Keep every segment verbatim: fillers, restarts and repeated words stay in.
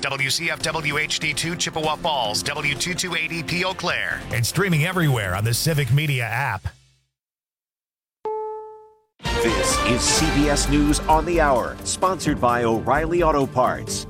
W C F W H D two Chippewa Falls, W two two eight E P Eau Claire. And streaming everywhere on the Civic Media app. This is C B S News on the Hour, sponsored by O'Reilly Auto Parts.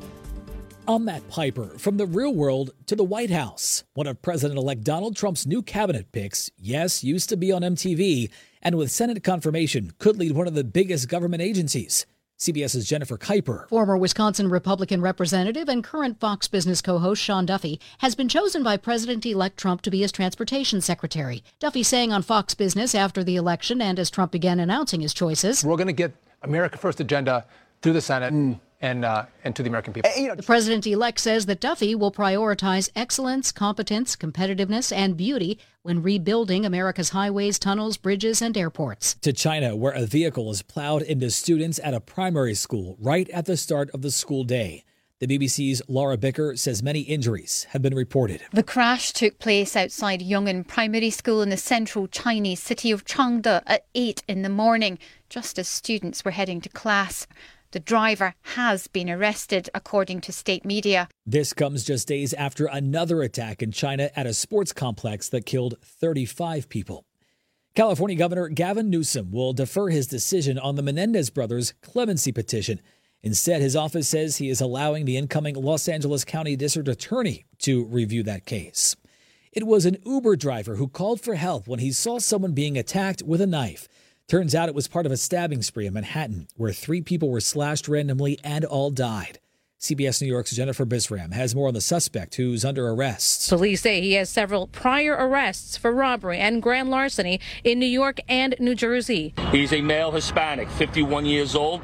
I'm Matt Piper. From the real world to the White House. One of President-elect Donald Trump's new cabinet picks, yes, used to be on M T V, and with Senate confirmation, could lead one of the biggest government agencies. CBS's Jennifer Kuiper. Former Wisconsin Republican representative and current Fox Business co-host Sean Duffy has been chosen by President-elect Trump to be his transportation secretary. Duffy saying on Fox Business after the election and as Trump began announcing his choices, "We're going to get America First agenda through the Senate mm. and uh, and to the American people." The president-elect says that Duffy will prioritize excellence, competence, competitiveness, and beauty when rebuilding America's highways, tunnels, bridges, and airports. To China, where a vehicle is plowed into students at a primary school right at the start of the school day. The B B C's Laura Bicker says many injuries have been reported. The crash took place outside Yong'an Primary School in the central Chinese city of Changde at eight in the morning, just as students were heading to class. The driver has been arrested, according to state media. This comes just days after another attack in China at a sports complex that killed thirty-five people. California Governor Gavin Newsom will defer his decision on the Menendez brothers' clemency petition. Instead, his office says he is allowing the incoming Los Angeles County District Attorney to review that case. It was an Uber driver who called for help when he saw someone being attacked with a knife. Turns out it was part of a stabbing spree in Manhattan, where three people were slashed randomly and all died. C B S New York's Jennifer Bisram has more on the suspect, who's under arrest. Police say he has several prior arrests for robbery and grand larceny in New York and New Jersey. He's a male Hispanic, fifty-one years old.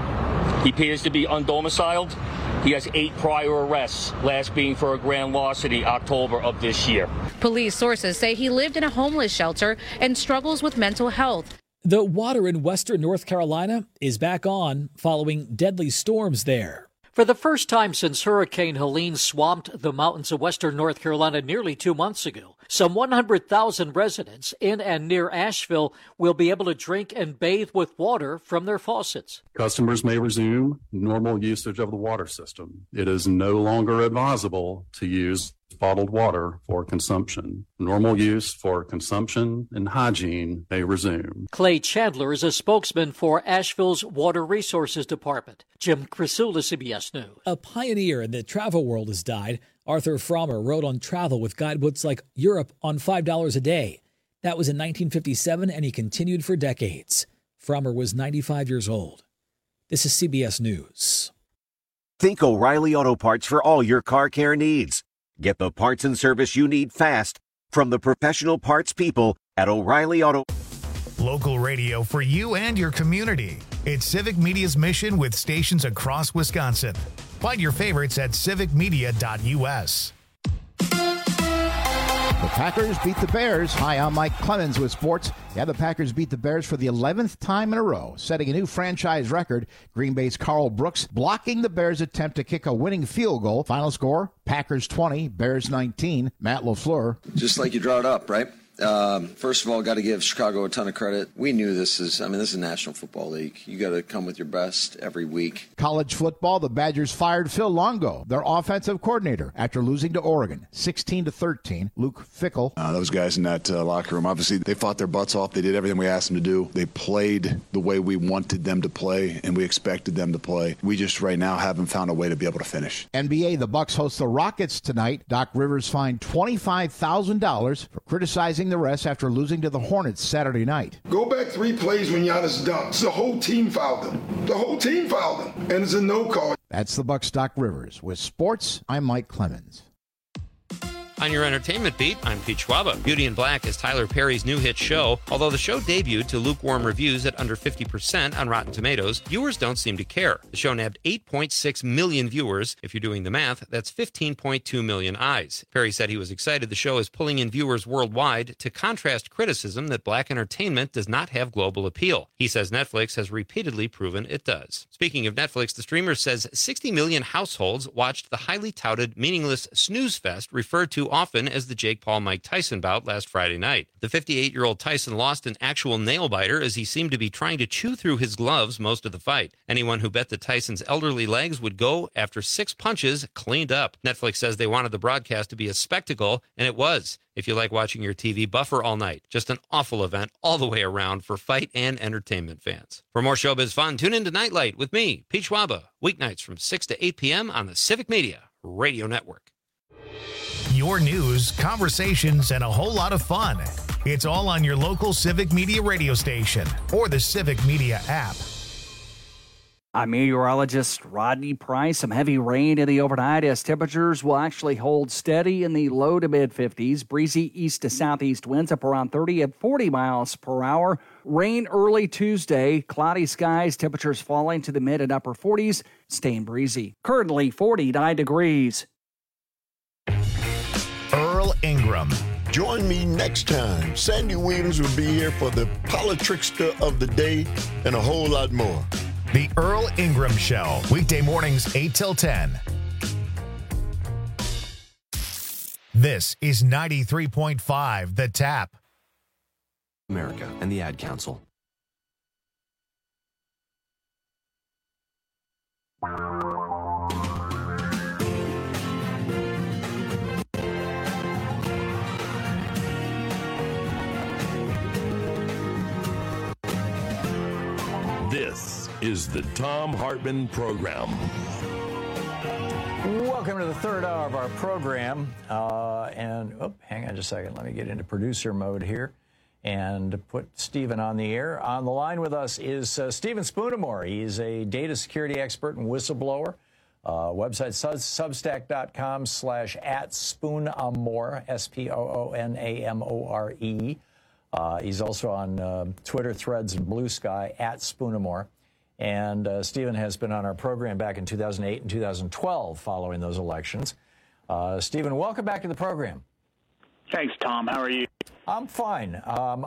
He appears to be undomiciled. He has eight prior arrests, last being for a grand larceny, October of this year. Police sources say he lived in a homeless shelter and struggles with mental health. The water in western North Carolina is back on following deadly storms there. For the first time since Hurricane Helene swamped the mountains of western North Carolina nearly two months ago, some one hundred thousand residents in and near Asheville will be able to drink and bathe with water from their faucets. Customers may resume normal usage of the water system. It is no longer advisable to use bottled water for consumption. Normal use for consumption and hygiene may resume. Clay Chandler is a spokesman for Asheville's Water Resources Department. Jim Crisula, C B S News. A pioneer in the travel world has died. Arthur Frommer wrote on travel with guidebooks like Europe on five dollars a day. That was in nineteen fifty-seven, and he continued for decades. Frommer was ninety-five years old. This is C B S News. Think O'Reilly Auto Parts for all your car care needs. Get the parts and service you need fast from the professional parts people at O'Reilly Auto. Local radio for you and your community. It's Civic Media's mission with stations across Wisconsin. Find your favorites at civic media dot u s. The Packers beat the Bears. Hi, I'm Mike Clemens with sports. Yeah, the Packers beat the Bears for the eleventh time in a row, setting a new franchise record. Green Bay's Carl Brooks blocking the Bears' attempt to kick a winning field goal. Final score, Packers twenty, Bears nineteen. Matt LaFleur. Just like you draw it up, right? Um, first of all, got to give Chicago a ton of credit. We knew this is, I mean, this is a National Football League. You got to come with your best every week. College football, the Badgers fired Phil Longo, their offensive coordinator, after losing to Oregon, sixteen to thirteen. Luke Fickell. Uh, those guys in that uh, locker room, obviously, they fought their butts off. They did everything we asked them to do. They played the way we wanted them to play, and we expected them to play. We just right now haven't found a way to be able to finish. N B A, the Bucks host the Rockets tonight. Doc Rivers fined twenty-five thousand dollars for criticizing the refs after losing to the Hornets Saturday night. Go back three plays when Giannis dunked. The whole team fouled him. The whole team fouled him. And it's a no call. That's the Bucks' Doc Rivers. With sports, I'm Mike Clemens. On your entertainment beat, I'm Pete Schwaba. Beauty in Black is Tyler Perry's new hit show. Although the show debuted to lukewarm reviews at under fifty percent on Rotten Tomatoes, viewers don't seem to care. The show nabbed eight point six million viewers. If you're doing the math, that's fifteen point two million eyes. Perry said he was excited the show is pulling in viewers worldwide to contrast criticism that black entertainment does not have global appeal. He says Netflix has repeatedly proven it does. Speaking of Netflix, the streamer says sixty million households watched the highly touted, meaningless snooze fest referred to too often as the Jake Paul-Mike Tyson bout last Friday night. The fifty-eight-year-old Tyson lost an actual nail-biter as he seemed to be trying to chew through his gloves most of the fight. Anyone who bet that Tyson's elderly legs would go after six punches cleaned up. Netflix says they wanted the broadcast to be a spectacle, and it was. If you like watching your T V buffer all night, just an awful event all the way around for fight and entertainment fans. For more showbiz fun, tune in to Nightlight with me, Pete Schwaba, weeknights from six to eight p.m. on the Civic Media Radio Network. Your news, conversations, and a whole lot of fun. It's all on your local Civic Media radio station or the Civic Media app. I'm meteorologist Rodney Price. Some heavy rain in the overnight as temperatures will actually hold steady in the low to mid fifties. Breezy east to southeast winds up around thirty and forty miles per hour. Rain early Tuesday. Cloudy skies. Temperatures falling to the mid and upper forties. Staying breezy. Currently forty-nine degrees. Earl Ingram. Join me next time. Sandy Williams will be here for the Politrickster of the day and a whole lot more. The Earl Ingram Show, weekday mornings eight till ten. This is ninety-three point five The Tap. America and the Ad Council. This is the Thom Hartmann Program. Welcome to the third hour of our program. Uh, and, oh, hang on just a second. Let me get into producer mode here and put Stephen on the air. On the line with us is uh, Stephen Spoonamore. He's a data security expert and whistleblower. Uh, website substack.com slash at Spoonamore, S P O O N A M O R E. Uh, he's also on uh, Twitter, Threads, and Blue Sky, at Spoonamore. And uh, Stephen has been on our program back in two thousand eight and two thousand twelve following those elections. Uh, Stephen, welcome back to the program. Thanks, Tom. How are you? I'm fine. Um,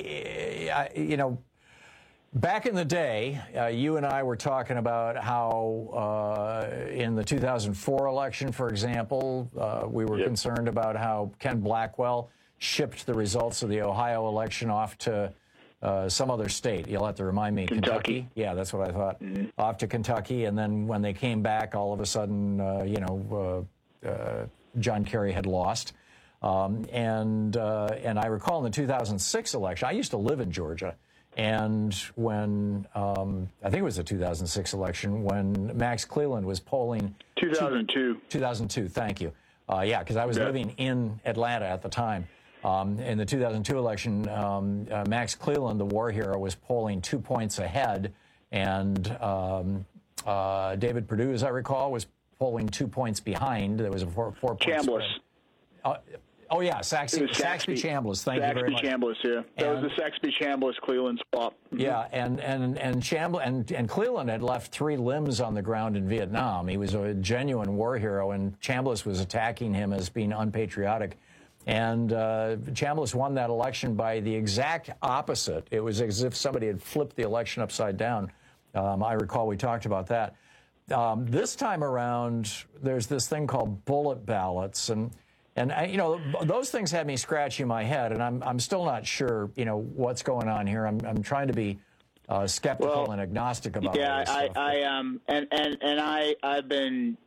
I, I, you know, back in the day, uh, you and I were talking about how uh, in the two thousand four election, for example, uh, we were yep. concerned about how Ken Blackwell shipped the results of the Ohio election off to uh, some other state. You'll have to remind me. Kentucky. Kentucky? Yeah, that's what I thought. Mm-hmm. Off to Kentucky, and then when they came back, all of a sudden, uh, you know, uh, uh, John Kerry had lost. Um, and uh, and I recall in the two thousand six election, I used to live in Georgia, and when, um, I think it was the two thousand six election, when Max Cleland was polling... two thousand two. two thousand two, thank you. Uh, yeah, because I was yeah. living in Atlanta at the time. Um, in the two thousand two election, um, uh, Max Cleland, the war hero, was polling two points ahead, and um, uh, David Perdue, as I recall, was polling two points behind. There was a four, four point Chambliss. Uh, oh, yeah, Saxby, Saxby Chambliss. Thank Saxby you very much. Chambliss, yeah. That and, was the Saxby Chambliss Cleland swap. Mm-hmm. Yeah, and and and Chambliss and, and Cleland had left three limbs on the ground in Vietnam. He was a genuine war hero, and Chambliss was attacking him as being unpatriotic. And uh, Chambliss won that election by the exact opposite. It was as if somebody had flipped the election upside down. Um, I recall we talked about that. Um, this time around, there's this thing called bullet ballots, and and I, you know, those things had me scratching my head, and I'm I'm still not sure, you know, what's going on here. I'm I'm trying to be uh, skeptical well, and agnostic about yeah, all this I, stuff. I um and and and I I've been.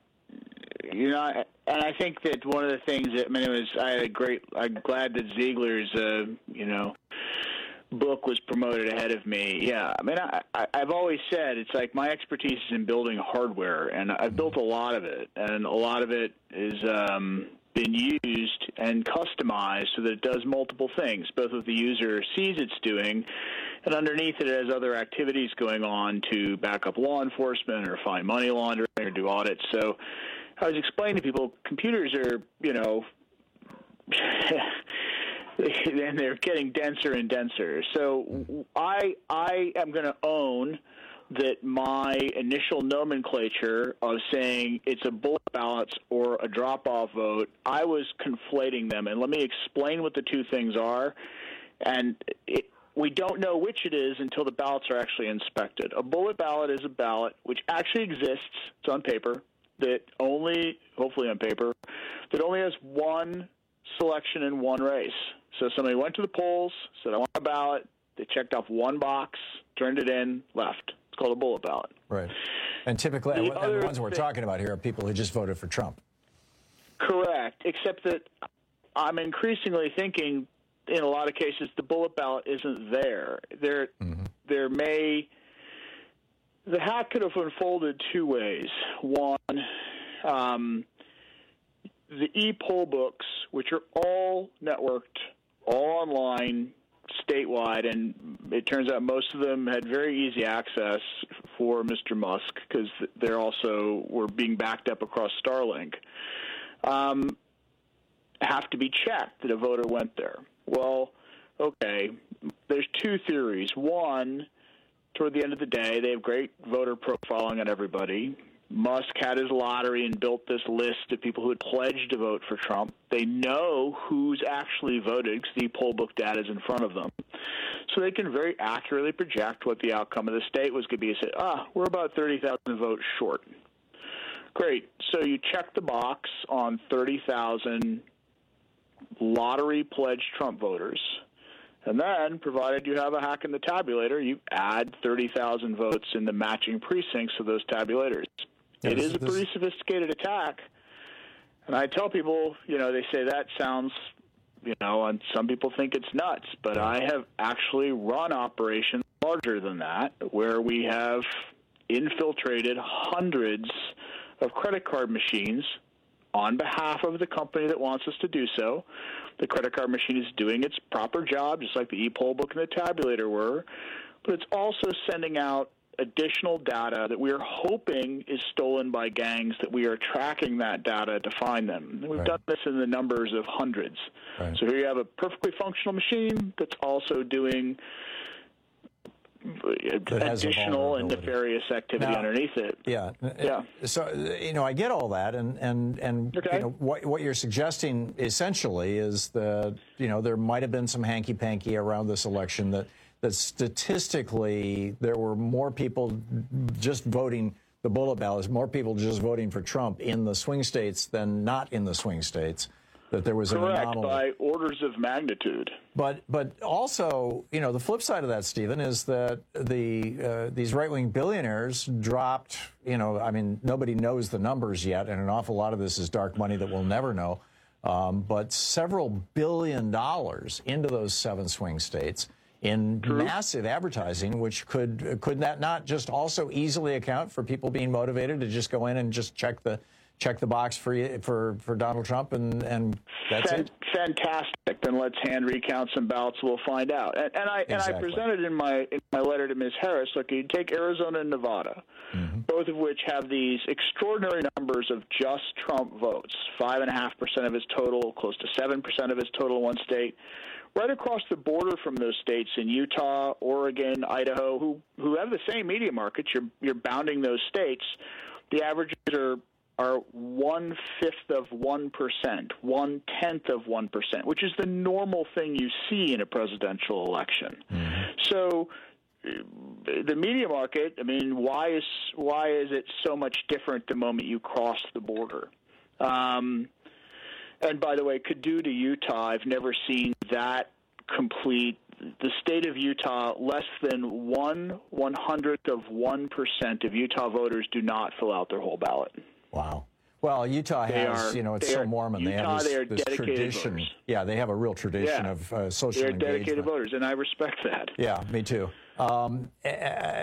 You know, and I think that one of the things that, I mean, it was, I had a great, I'm glad that Ziegler's, uh, you know, book was promoted ahead of me. Yeah, I mean, I, I, I've always said, it's like my expertise is in building hardware, and I've built a lot of it, and a lot of it is um, been used and customized so that it does multiple things, both what the user sees it's doing, and underneath it, it has other activities going on to back up law enforcement or find money laundering or do audits. So I was explaining to people, computers are, you know, and they're getting denser and denser. So I I am going to own that my initial nomenclature of saying it's a bullet ballots or a drop-off vote, I was conflating them. And let me explain what the two things are. And it, we don't know which it is until the ballots are actually inspected. A bullet ballot is a ballot which actually exists. It's on paper. That only, hopefully on paper, that only has one selection in one race. So somebody went to the polls, said, I want a ballot. They checked off one box, turned it in, left. It's called a bullet ballot. Right. And typically, The and the other ones we're thing- talking about here are people who just voted for Trump. Correct, except that I'm increasingly thinking in a lot of cases the bullet ballot isn't there. There, mm-hmm. there may the hack could have unfolded two ways. One, um, the e-poll books, which are all networked, all online, statewide, and it turns out most of them had very easy access for Mister Musk because they're also were being backed up across Starlink. Um, have to be checked that a voter went there. Well, okay, there's two theories. One, toward the end of the day, they have great voter profiling on everybody. Musk had his lottery and built this list of people who had pledged to vote for Trump. They know who's actually voted because the poll book data is in front of them. So they can very accurately project what the outcome of the state was going to be. Say, ah, we're about thirty thousand votes short. Great. So you check the box on thirty thousand lottery-pledged Trump voters. And then, provided you have a hack in the tabulator, you add thirty thousand votes in the matching precincts of those tabulators. Yeah, it this, is a this... pretty sophisticated attack. And I tell people, you know, they say that sounds, you know, and some people think it's nuts. But I have actually run operations larger than that, where we have infiltrated hundreds of credit card machines on behalf of the company that wants us to do so. The credit card machine is doing its proper job, just like the e-poll book and the tabulator were, but it's also sending out additional data that we are hoping is stolen by gangs, that we are tracking that data to find them. And we've Right. done this in the numbers of hundreds. Right. So here you have a perfectly functional machine that's also doing That has a additional and vulnerability. nefarious activity Now- underneath it. Yeah. Yeah. So, you know, I get all that, and and and Okay. you know what what you're suggesting essentially is that you know there might have been some hanky panky around this election, that that statistically there were more people just voting the bullet ballots, more people just voting for Trump in the swing states than not in the swing states. That there was an Correct, anomaly. by orders of magnitude. But but also, you know, the flip side of that, Stephen, is that the uh, these right-wing billionaires dropped, you know, I mean, nobody knows the numbers yet, and an awful lot of this is dark money that we'll never know, um, but several billion dollars into those seven swing states in True. massive advertising, which could could that not just also easily account for people being motivated to just go in and just check the check the box for you, for for Donald Trump, and and that's Fan- it. Fantastic. Then let's hand recount some ballots. We'll find out. And, and I and I Exactly. presented in my in my letter to Miz Harris. Look, you take Arizona and Nevada, Mm-hmm. both of which have these extraordinary numbers of just Trump votes. Five and a half percent of his total, close to seven percent of his total in one state. Right across the border from those states in Utah, Oregon, Idaho, who who have the same media markets. You're you're bounding those states. The averages are. are one-fifth of one percent, one-tenth of one percent, which is the normal thing you see in a presidential election. Mm-hmm. So uh, the media market, I mean, why is why is it so much different the moment you cross the border? Um, and by the way, Caddo to Utah, I've never seen that complete. The state of Utah, less than one one-hundredth of one percent of Utah voters do not fill out their whole ballot. Wow. Well, Utah They has, are- you know, it's they so are- Mormon. they Utah, have this, they are this dedicated tradition. voters. Yeah, they have a real tradition Yeah. of uh, social They're engagement. dedicated voters, and I respect that. Yeah, me too. Um, uh,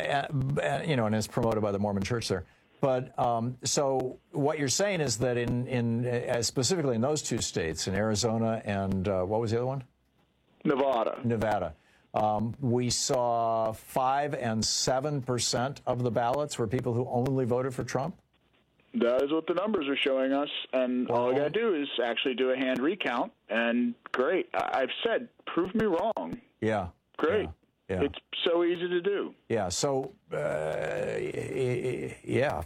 uh, you know, and it's promoted by the Mormon Church there. But um, so what you're saying is that in, in uh, specifically in those two states, in Arizona and uh, what was the other one? Nevada. Nevada. Um, we saw five and seven percent of the ballots were people who only voted for Trump. That is what the numbers are showing us, and all I got to do is actually do a hand recount, and great. I- I've said, prove me wrong. Yeah. Great. Yeah. It's so easy to do. Yeah. So, uh, yeah,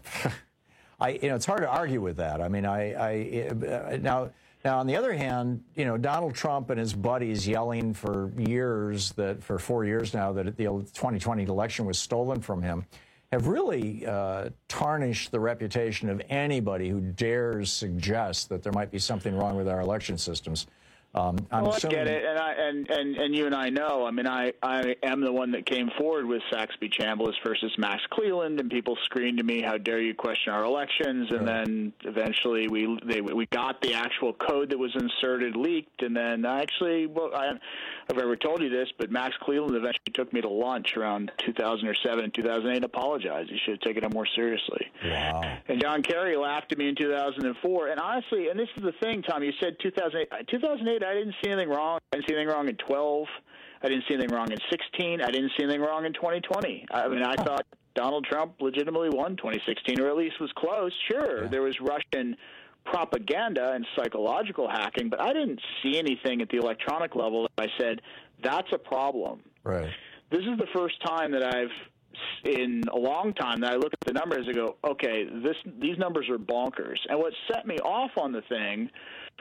I you know it's hard to argue with that. I mean, I, I uh, now now on the other hand, you know, Donald Trump and his buddies yelling for years that for four years now that the twenty twenty election was stolen from him. have really uh, tarnished the reputation of anybody who dares suggest that there might be something wrong with our election systems. Um, I'm well, I assuming... get it, and I and, and, and you and I know. I mean, I, I am the one that came forward with Saxby Chambliss versus Max Cleland, and people screamed to me, "How dare you question our elections?" And right. then eventually we they, we got the actual code that was inserted leaked, and then actually, well, I, I've ever told you this, but Max Cleland eventually took me to lunch around two thousand seven and two thousand eight and apologized. He should have taken it more seriously. Wow. And John Kerry laughed at me in two thousand four, and honestly, and this is the thing, Tom, you said two thousand eight. two thousand eight, I didn't see anything wrong. I didn't see anything wrong in twelve. I didn't see anything wrong in sixteen. I didn't see anything wrong in twenty twenty. I mean, I thought Donald Trump legitimately won twenty sixteen, or at least was close. Sure, yeah. There was Russian propaganda and psychological hacking, but I didn't see anything at the electronic level that I said, that's a problem. Right. This is the first time that I've, in a long time, that I look at the numbers and go, okay, this these numbers are bonkers. And what set me off on the thing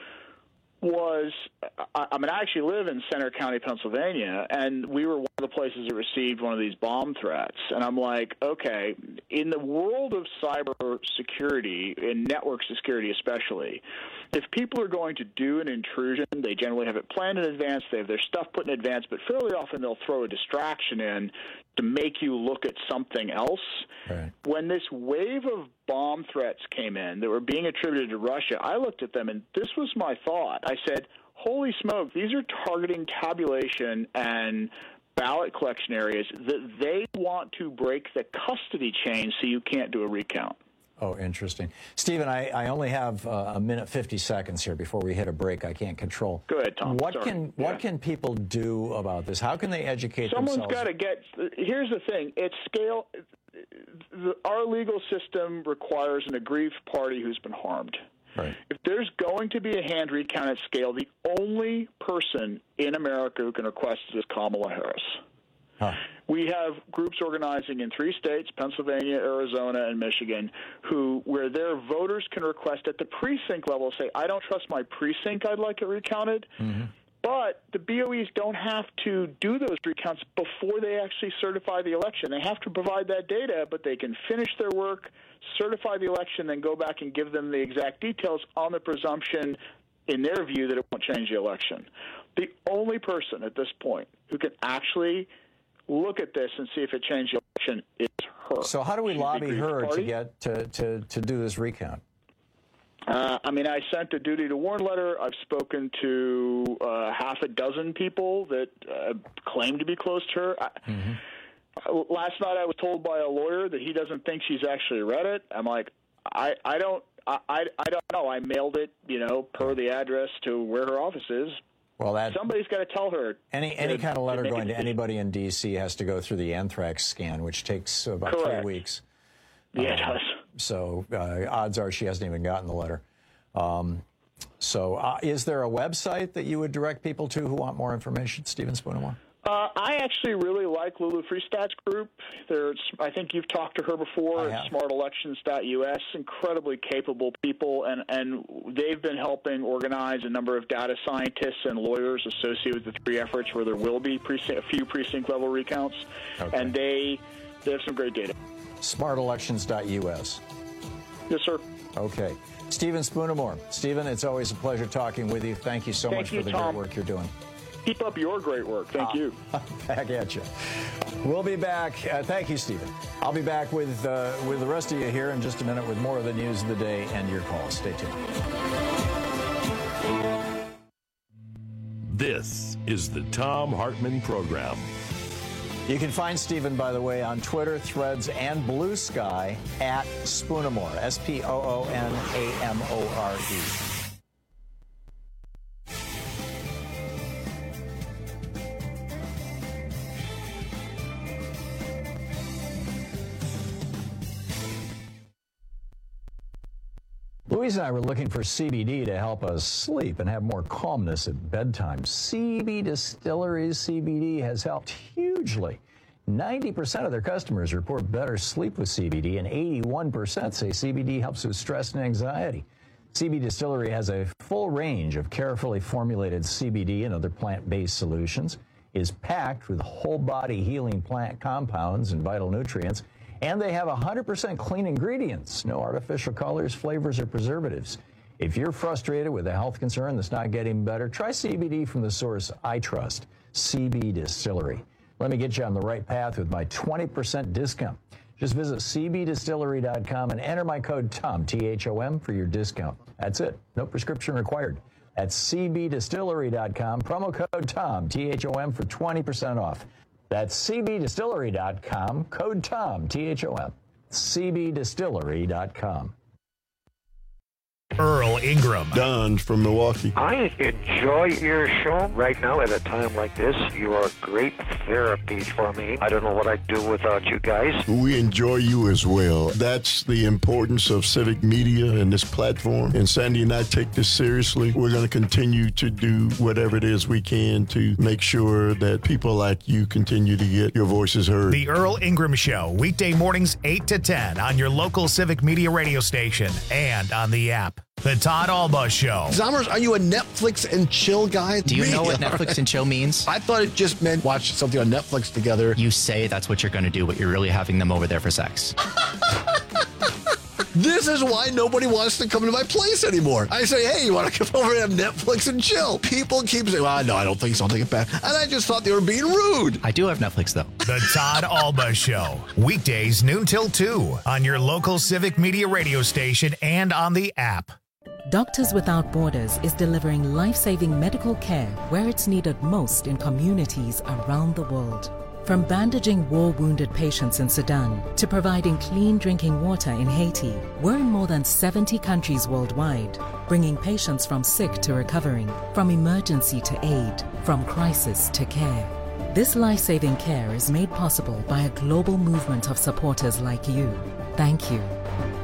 was, I, I mean, I actually live in Center County, Pennsylvania, and we were one of the places that received one of these bomb threats. And I'm like, okay, in the world of cyber security, in network security especially, if people are going to do an intrusion, they generally have it planned in advance, they have their stuff put in advance, but fairly often they'll throw a distraction in to make you look at something else. Right. When this wave of bomb threats came in that were being attributed to Russia, I looked at them, and this was my thought. I said, holy smoke, these are targeting tabulation and ballot collection areas that they want to break the custody chain so you can't do a recount. Oh, interesting. Stephen, I, I only have uh, a minute fifty seconds here before we hit a break I can't control. Go ahead, Tom. What Sorry. can yeah. what can people do about this? How can they educate Someone's themselves? Someone's got to get – here's the thing. It's scale the, – our legal system requires an aggrieved party who's been harmed. Right. If there's going to be a hand recount at scale, the only person in America who can request it is Kamala Harris. Huh. We have groups organizing in three states, Pennsylvania, Arizona, and Michigan, who where their voters can request at the precinct level, say, I don't trust my precinct, I'd like it recounted. Mm-hmm. But the B O Es don't have to do those recounts before they actually certify the election. They have to provide that data, but they can finish their work, certify the election, then go back and give them the exact details on the presumption, in their view, that it won't change the election. The only person at this point who can actually look at this and see if it changed the election is her. So how do we She's lobby her party. to get to, to, to do this recount? Uh, I mean, I sent a duty to warn letter. I've spoken to uh, half a dozen people that uh, claim to be close to her. I, mm-hmm. uh, last night I was told by a lawyer that he doesn't think she's actually read it. I'm like, I, I don't I, I, I don't know. I mailed it, you know, per the address to where her office is. Well, that somebody's got to tell her. Any any to, kind of letter to going to anybody in D C has to go through the anthrax scan, which takes about Correct. three weeks. Yeah, it um, does. So uh, odds are she hasn't even gotten the letter. Um, so uh, is there a website that you would direct people to who want more information, Stephen Spoonermore? Uh, I actually really like Lulu Freestat's group. There's, I think you've talked to her before at smart elections dot U S. Incredibly capable people, and, and they've been helping organize a number of data scientists and lawyers associated with the three efforts where there will be precinct, a few precinct-level recounts, okay. and they they have some great data. smart elections dot U S. Yes, sir. Okay. Stephen Spoonermore. Stephen, it's always a pleasure talking with you. Thank you so Thank much you, for the Tom. great work you're doing. Keep up your great work. Thank ah, you. Back at you. We'll be back. Uh, thank you, Stephen. I'll be back with uh, with the rest of you here in just a minute with more of the news of the day and your calls. Stay tuned. This is the Thom Hartmann Program. You can find Stephen, by the way, on Twitter, Threads, and Blue Sky at Spoonermore, S P O O N A M O R E. Louise and I were looking for C B D to help us sleep and have more calmness at bedtime. C B Distillery's C B D has helped hugely. ninety percent of their customers report better sleep with C B D, and eighty-one percent say C B D helps with stress and anxiety. C B Distillery has a full range of carefully formulated C B D and other plant-based solutions, is packed with whole-body healing plant compounds and vital nutrients, And they have one hundred percent clean ingredients, no artificial colors, flavors, or preservatives. If you're frustrated with a health concern that's not getting better, try C B D from the source I trust, C B Distillery. Let me get you on the right path with my twenty percent discount. Just visit C B distillery dot com and enter my code TOM, T H O M, for your discount. That's it. No prescription required. That's C B distillery dot com, promo code TOM, T H O M, for twenty percent off. That's C B distillery dot com, code TOM, T H O M, C B distillery dot com. Earl Ingram. Don from Milwaukee. I enjoy your show right now at a time like this. You are great therapy for me. I don't know what I'd do without you guys. We enjoy you as well. That's the importance of civic media and this platform. And Sandy and I take this seriously. We're going to continue to do whatever it is we can to make sure that people like you continue to get your voices heard. The Earl Ingram Show, weekday mornings eight to ten on your local civic media radio station and on the app. The Todd Alba Show. Zommers, are you a Netflix and chill guy? Do you know what Netflix and chill means? I thought it just meant watch something on Netflix together. You say that's what you're going to do, but you're really having them over there for sex. This is why nobody wants to come to my place anymore. I say, hey, you want to come over and have Netflix and chill? People keep saying, well, no, I don't think so. I'll take it back. And I just thought they were being rude. I do have Netflix, though. The Todd Alba Show. Weekdays noon till two on your local civic media radio station and on the app. Doctors Without Borders is delivering life-saving medical care where it's needed most in communities around the world. From bandaging war-wounded patients in Sudan to providing clean drinking water in Haiti, we're in more than seventy countries worldwide, bringing patients from sick to recovering, from emergency to aid, from crisis to care. This life-saving care is made possible by a global movement of supporters like you. Thank you.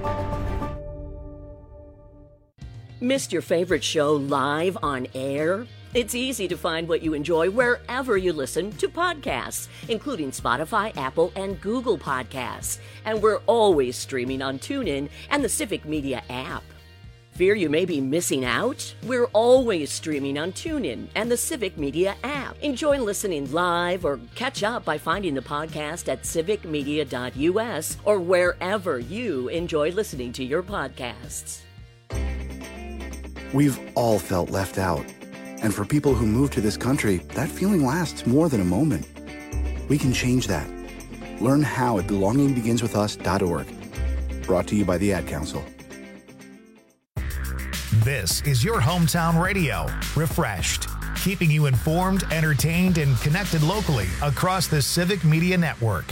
Missed your favorite show live on air? It's easy to find what you enjoy wherever you listen to podcasts, including Spotify, Apple, and Google Podcasts. And we're always streaming on TuneIn and the Civic Media app. Fear you may be missing out? We're always streaming on TuneIn and the Civic Media app. Enjoy listening live or catch up by finding the podcast at civic media dot U S or wherever you enjoy listening to your podcasts. We've all felt left out. And for people who move to this country, that feeling lasts more than a moment. We can change that. Learn how at belonging begins with us dot org. Brought to you by the Ad Council. This is your hometown radio, refreshed, keeping you informed, entertained, and connected locally across the Civic Media Network.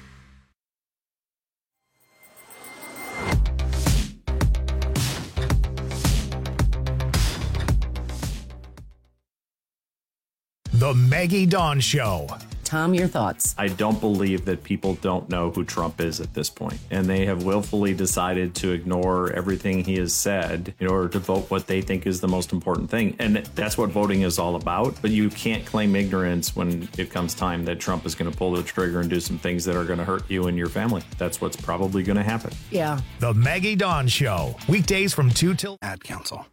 The Maggie Dawn Show. Tom, your thoughts? I don't believe that people don't know who Trump is at this point, and they have willfully decided to ignore everything he has said in order to vote what they think is the most important thing. And that's what voting is all about. But you can't claim ignorance when it comes time that Trump is going to pull the trigger and do some things that are going to hurt you and your family. That's what's probably going to happen. Yeah. The Maggie Dawn Show. Weekdays from two till Ad Council.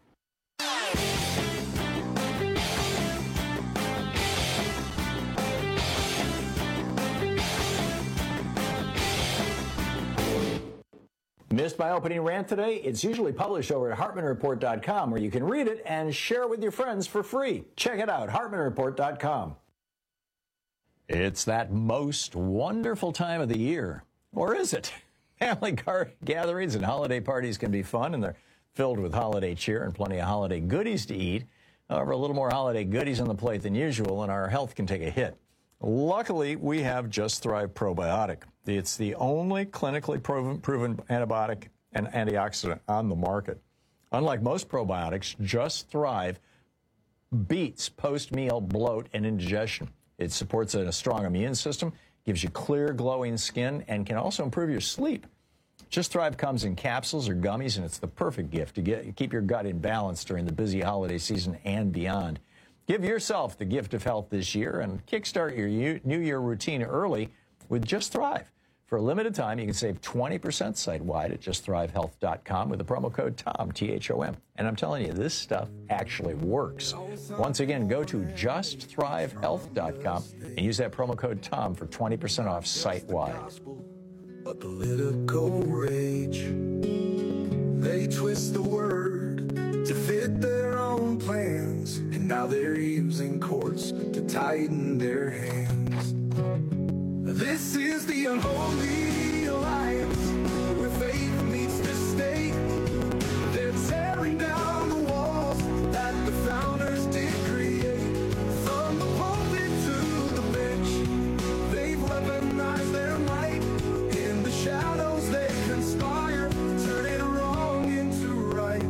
Missed my opening rant today? It's usually published over at hartman report dot com, where you can read it and share it with your friends for free. Check it out, hartman report dot com. It's that most wonderful time of the year. Or is it? Family car gatherings and holiday parties can be fun, and they're filled with holiday cheer and plenty of holiday goodies to eat. However, a little more holiday goodies on the plate than usual, and our health can take a hit. Luckily, we have Just Thrive Probiotic. It's the only clinically proven, proven antibiotic and antioxidant on the market. Unlike most probiotics, Just Thrive beats post-meal bloat and indigestion. It supports a strong immune system, gives you clear, glowing skin, and can also improve your sleep. Just Thrive comes in capsules or gummies, and it's the perfect gift to get, keep your gut in balance during the busy holiday season and beyond. Give yourself the gift of health this year and kickstart your New Year routine early with Just Thrive. For a limited time, you can save twenty percent site-wide at just thrive health dot com with the promo code TOM, T H O M. And I'm telling you, this stuff actually works. Once again, go to just thrive health dot com and use that promo code TOM for twenty percent off site-wide. but political rage. They twist the word to fit their own plans, and now they're using courts to tighten their hands. This is the unholy alliance where faith meets the state. They're tearing down the walls that the founders did create. From the pulpit to the bench, they've weaponized their might. In the shadows they conspire, turning wrong into right.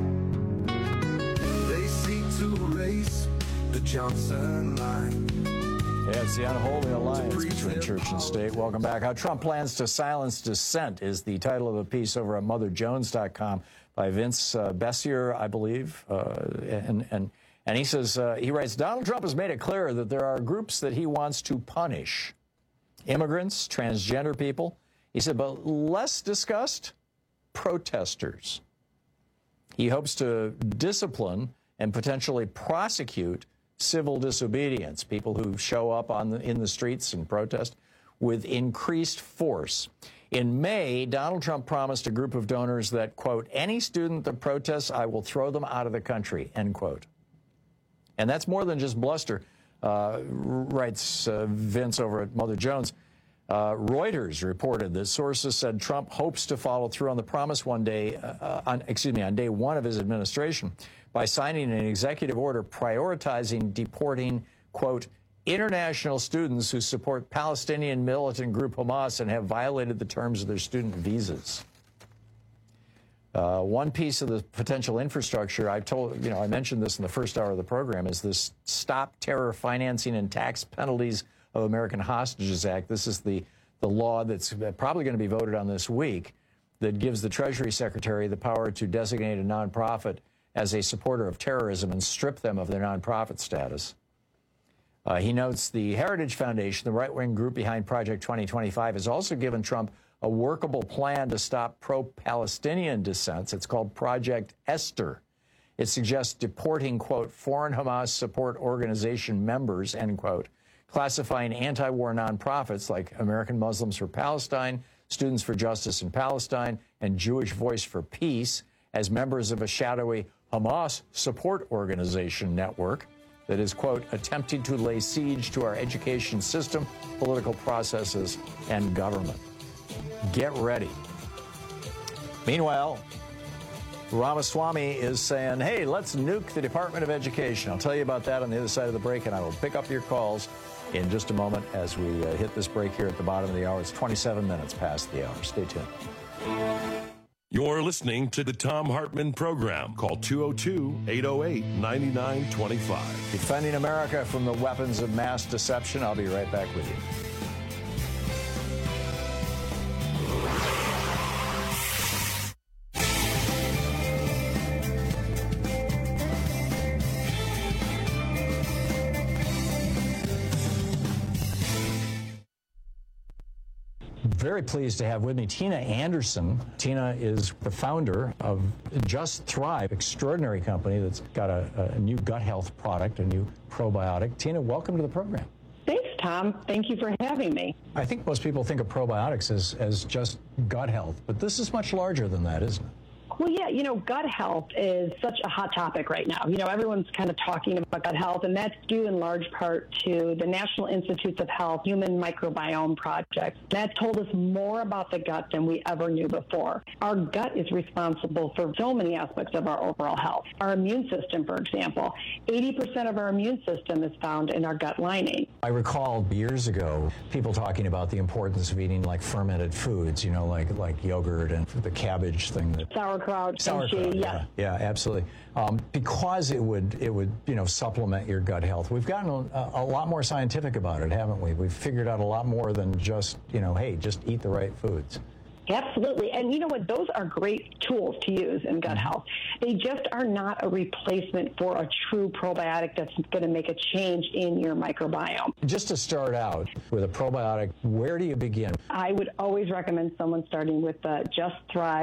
They seek to erase the Johnson line. Yeah, it's the unholy alliance between church and state. Welcome back. How Trump plans to silence dissent is the title of a piece over at mother jones dot com by Vince uh, Bessier, I believe. Uh, and, and, and he says, uh, he writes, Donald Trump has made it clear that there are groups that he wants to punish. Immigrants, transgender people. He said, but less discussed, protesters. He hopes to discipline and potentially prosecute civil disobedience, people who show up on the, in the streets and protest, with increased force. In May, Donald Trump promised a group of donors that, quote, any student that protests, I will throw them out of the country, end quote. And that's more than just bluster, uh, writes uh, Vince over at Mother Jones. Uh, Reuters reported that sources said Trump hopes to follow through on the promise one day, uh, on, excuse me, on day one of his administration by signing an executive order prioritizing deporting, quote, international students who support Palestinian militant group Hamas and have violated the terms of their student visas. Uh, one piece of the potential infrastructure, I told, you know, I mentioned this in the first hour of the program, is this Stop Terror Financing and Tax Penalties of American Hostages Act. This is the, the law that's probably going to be voted on this week that gives the Treasury Secretary the power to designate a nonprofit as a supporter of terrorism and strip them of their nonprofit status. Uh, he notes the Heritage Foundation, the right-wing group behind Project twenty twenty-five, has also given Trump a workable plan to stop pro-Palestinian dissents. It's called Project Esther. It suggests deporting, quote, foreign Hamas support organization members, end quote, classifying anti-war nonprofits like American Muslims for Palestine, Students for Justice in Palestine, and Jewish Voice for Peace as members of a shadowy Hamas support organization network that is, quote, attempting to lay siege to our education system, political processes, and government. Get ready. Meanwhile, Ramaswamy is saying, hey, let's nuke the Department of Education. I'll tell you about that on the other side of the break, and I will pick up your calls in just a moment as we uh, hit this break here at the bottom of the hour. It's twenty-seven minutes past the hour. Stay tuned. You're listening to the Thom Hartmann Program. Call two oh two, eight oh eight, nine nine two five. Defending America from the weapons of mass deception. I'll be right back with you. Very pleased to have with me Tina Anderson. Tina is the founder of Just Thrive, extraordinary company that's got a, a new gut health product, a new probiotic. Tina, welcome to the program. Thanks, Tom. Thank you for having me. I think most people think of probiotics as, as just gut health, but this is much larger than that, isn't it? Well, yeah, you know, gut health is such a hot topic right now. You know, everyone's kind of talking about gut health, and that's due in large part to the National Institutes of Health Human Microbiome Project. That told us more about the gut than we ever knew before. Our gut is responsible for so many aspects of our overall health. Our immune system, for example, eighty percent of our immune system is found in our gut lining. I recall years ago people talking about the importance of eating like fermented foods, you know, like like yogurt and the cabbage thing. That Sauerkraut. Sauerkraut, yeah. yeah, yeah, absolutely. Um, because it would, it would, you know, supplement your gut health. We've gotten a, a lot more scientific about it, haven't we? We've figured out a lot more than just, you know, hey, just eat the right foods. Absolutely. And you know what? Those are great tools to use in gut health. They just are not a replacement for a true probiotic that's going to make a change in your microbiome. Just to start out with a probiotic, where do you begin? I would always recommend someone starting with the Just Thrive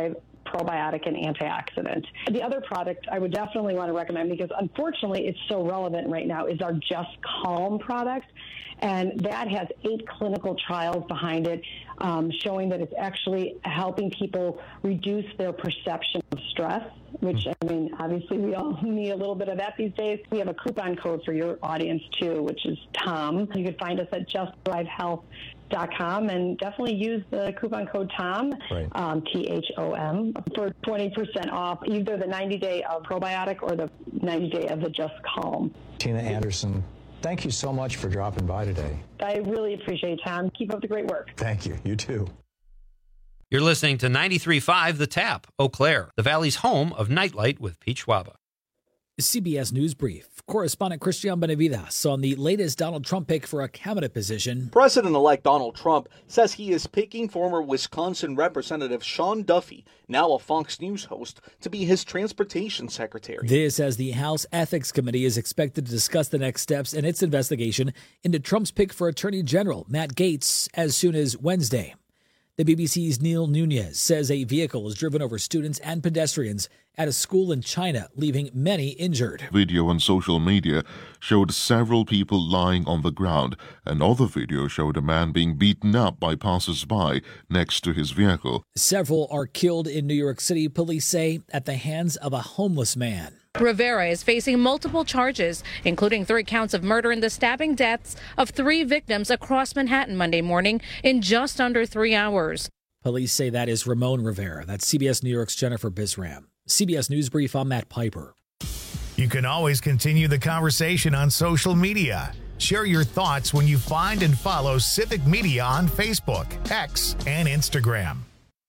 probiotic and antioxidant. The other product I would definitely want to recommend, because unfortunately it's so relevant right now, is our Just Calm product. And that has eight clinical trials behind it, um, showing that it's actually helping people reduce their perception of stress, which, I mean, obviously we all need a little bit of that these days. We have a coupon code for your audience, too, which is TOM. You can find us at just thrive health dot com and definitely use the coupon code TOM, right. um, T H O M, for twenty percent off either the ninety day of probiotic or the ninety day of the Just Calm. Tina Anderson, thank you so much for dropping by today. I really appreciate it, Tom. Keep up the great work. Thank you. You too. You're listening to ninety-three point five The Tap, Eau Claire, the Valley's home of Nightlight with Pete Schwaba. C B S News Brief. Correspondent Christian Benavides on the latest Donald Trump pick for a cabinet position. President-elect Donald Trump says he is picking former Wisconsin Representative Sean Duffy, now a Fox News host, to be his transportation secretary. This as the House Ethics Committee is expected to discuss the next steps in its investigation into Trump's pick for Attorney General Matt Gaetz as soon as Wednesday. The B B C's Neil Nunez says a vehicle was driven over students and pedestrians at a school in China, leaving many injured. Video on social media showed several people lying on the ground. Another video showed a man being beaten up by passers-by next to his vehicle. Several are killed in New York City, police say, at the hands of a homeless man. Rivera is facing multiple charges, including three counts of murder and the stabbing deaths of three victims across Manhattan Monday morning in just under three hours. Police say that is Ramon Rivera. That's C B S New York's Jennifer Bisram. C B S News Brief, I'm Matt Piper. You can always continue the conversation on social media. Share your thoughts when you find and follow Civic Media on Facebook, X, and Instagram.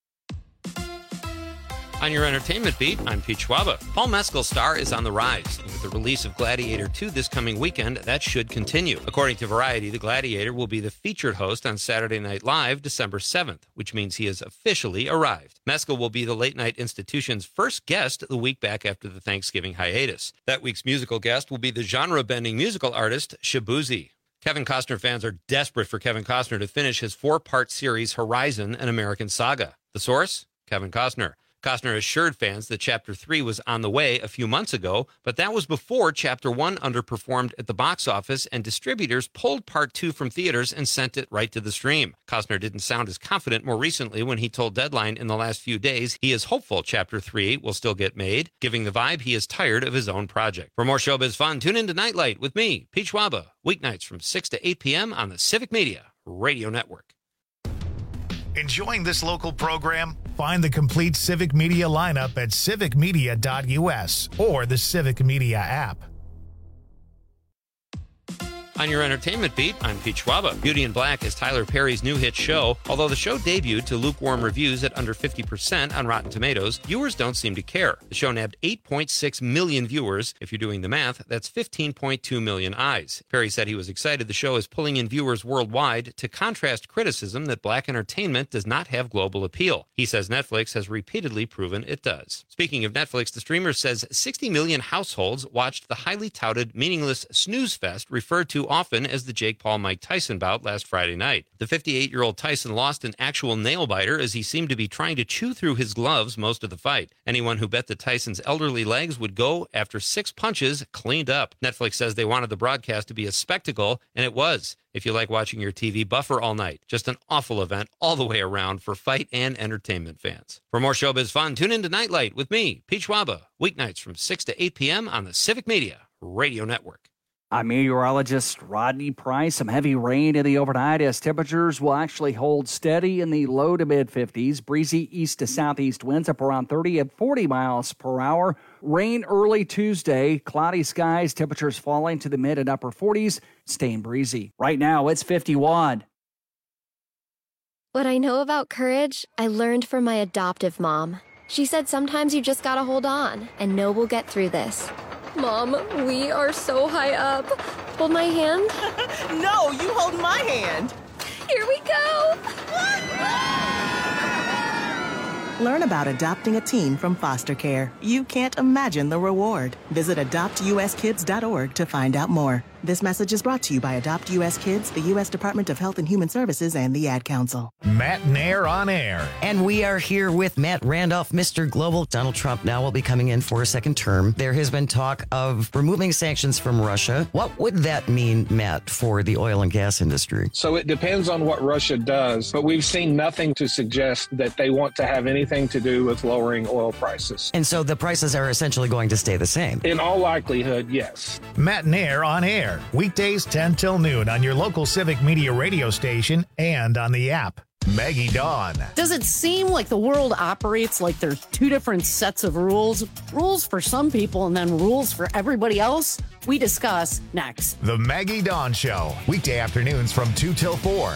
On your entertainment beat, I'm Pete Schwaba. Paul Mescal's star is on the rise. With the release of Gladiator two this coming weekend, that should continue. According to Variety, the Gladiator will be the featured host on Saturday Night Live December seventh, which means he has officially arrived. Mescal will be the Late Night Institution's first guest the week back after the Thanksgiving hiatus. That week's musical guest will be the genre-bending musical artist Shabuzi. Kevin Costner fans are desperate for Kevin Costner to finish his four-part series Horizon: An American Saga. The source? Kevin Costner. Costner assured fans that Chapter three was on the way a few months ago, but that was before Chapter one underperformed at the box office and distributors pulled Part two from theaters and sent it right to the stream. Costner didn't sound as confident more recently when he told Deadline in the last few days he is hopeful Chapter three will still get made, giving the vibe he is tired of his own project. For more showbiz fun, tune in to Nightlight with me, Pete Schwaba, weeknights from six to eight p.m. on the Civic Media Radio Network. Enjoying this local program? Find the complete Civic Media lineup at civic media dot U S or the Civic Media app. On your entertainment beat, I'm Pete Schwaba. Beauty in Black is Tyler Perry's new hit show. Although the show debuted to lukewarm reviews at under fifty percent on Rotten Tomatoes, viewers don't seem to care. The show nabbed eight point six million viewers. If you're doing the math, that's fifteen point two million eyes. Perry said he was excited the show is pulling in viewers worldwide to contrast criticism that black entertainment does not have global appeal. He says Netflix has repeatedly proven it does. Speaking of Netflix, the streamer says sixty million households watched the highly touted, meaningless snooze fest referred to often as the Jake Paul-Mike Tyson bout last Friday night. The fifty-eight-year-old Tyson lost an actual nail-biter as he seemed to be trying to chew through his gloves most of the fight. Anyone who bet that Tyson's elderly legs would go after six punches cleaned up. Netflix says they wanted the broadcast to be a spectacle, and it was. If you like watching your T V buffer all night, just an awful event all the way around for fight and entertainment fans. For more showbiz fun, tune in to Nightlight with me, Pete Schwaba, weeknights from six to eight p.m. on the Civic Media Radio Network. I'm meteorologist Rodney Price. Some heavy rain in the overnight as temperatures will actually hold steady in the low to mid fifties. Breezy east to southeast winds up around thirty and forty miles per hour. Rain early Tuesday. Cloudy skies. Temperatures falling to the mid and upper forties. Staying breezy. Right now it's fifty-one. What I know about courage, I learned from my adoptive mom. She said sometimes you just gotta hold on and know we'll get through this. Mom, we are so high up. Hold my hand. No, you hold my hand. Here we go. Learn about adopting a teen from foster care. You can't imagine the reward. Visit adopt u s kids dot org to find out more. This message is brought to you by Adopt U S Kids, the U S Department of Health and Human Services, and the Ad Council. Matt Nair on air. And we are here with Matt Randolph, Mister Global. Donald Trump now will be coming in for a second term. There has been talk of removing sanctions from Russia. What would that mean, Matt, for the oil and gas industry? So it depends on what Russia does, but we've seen nothing to suggest that they want to have anything to do with lowering oil prices. And so the prices are essentially going to stay the same? In all likelihood, yes. Matt Nair on air. Weekdays ten till noon on your local Civic Media radio station and on the app. Maggie Dawn. Does it seem like the world operates like there's two different sets of rules? Rules for some people and then rules for everybody else? We discuss next. The Maggie Dawn Show. Weekday afternoons from two till four.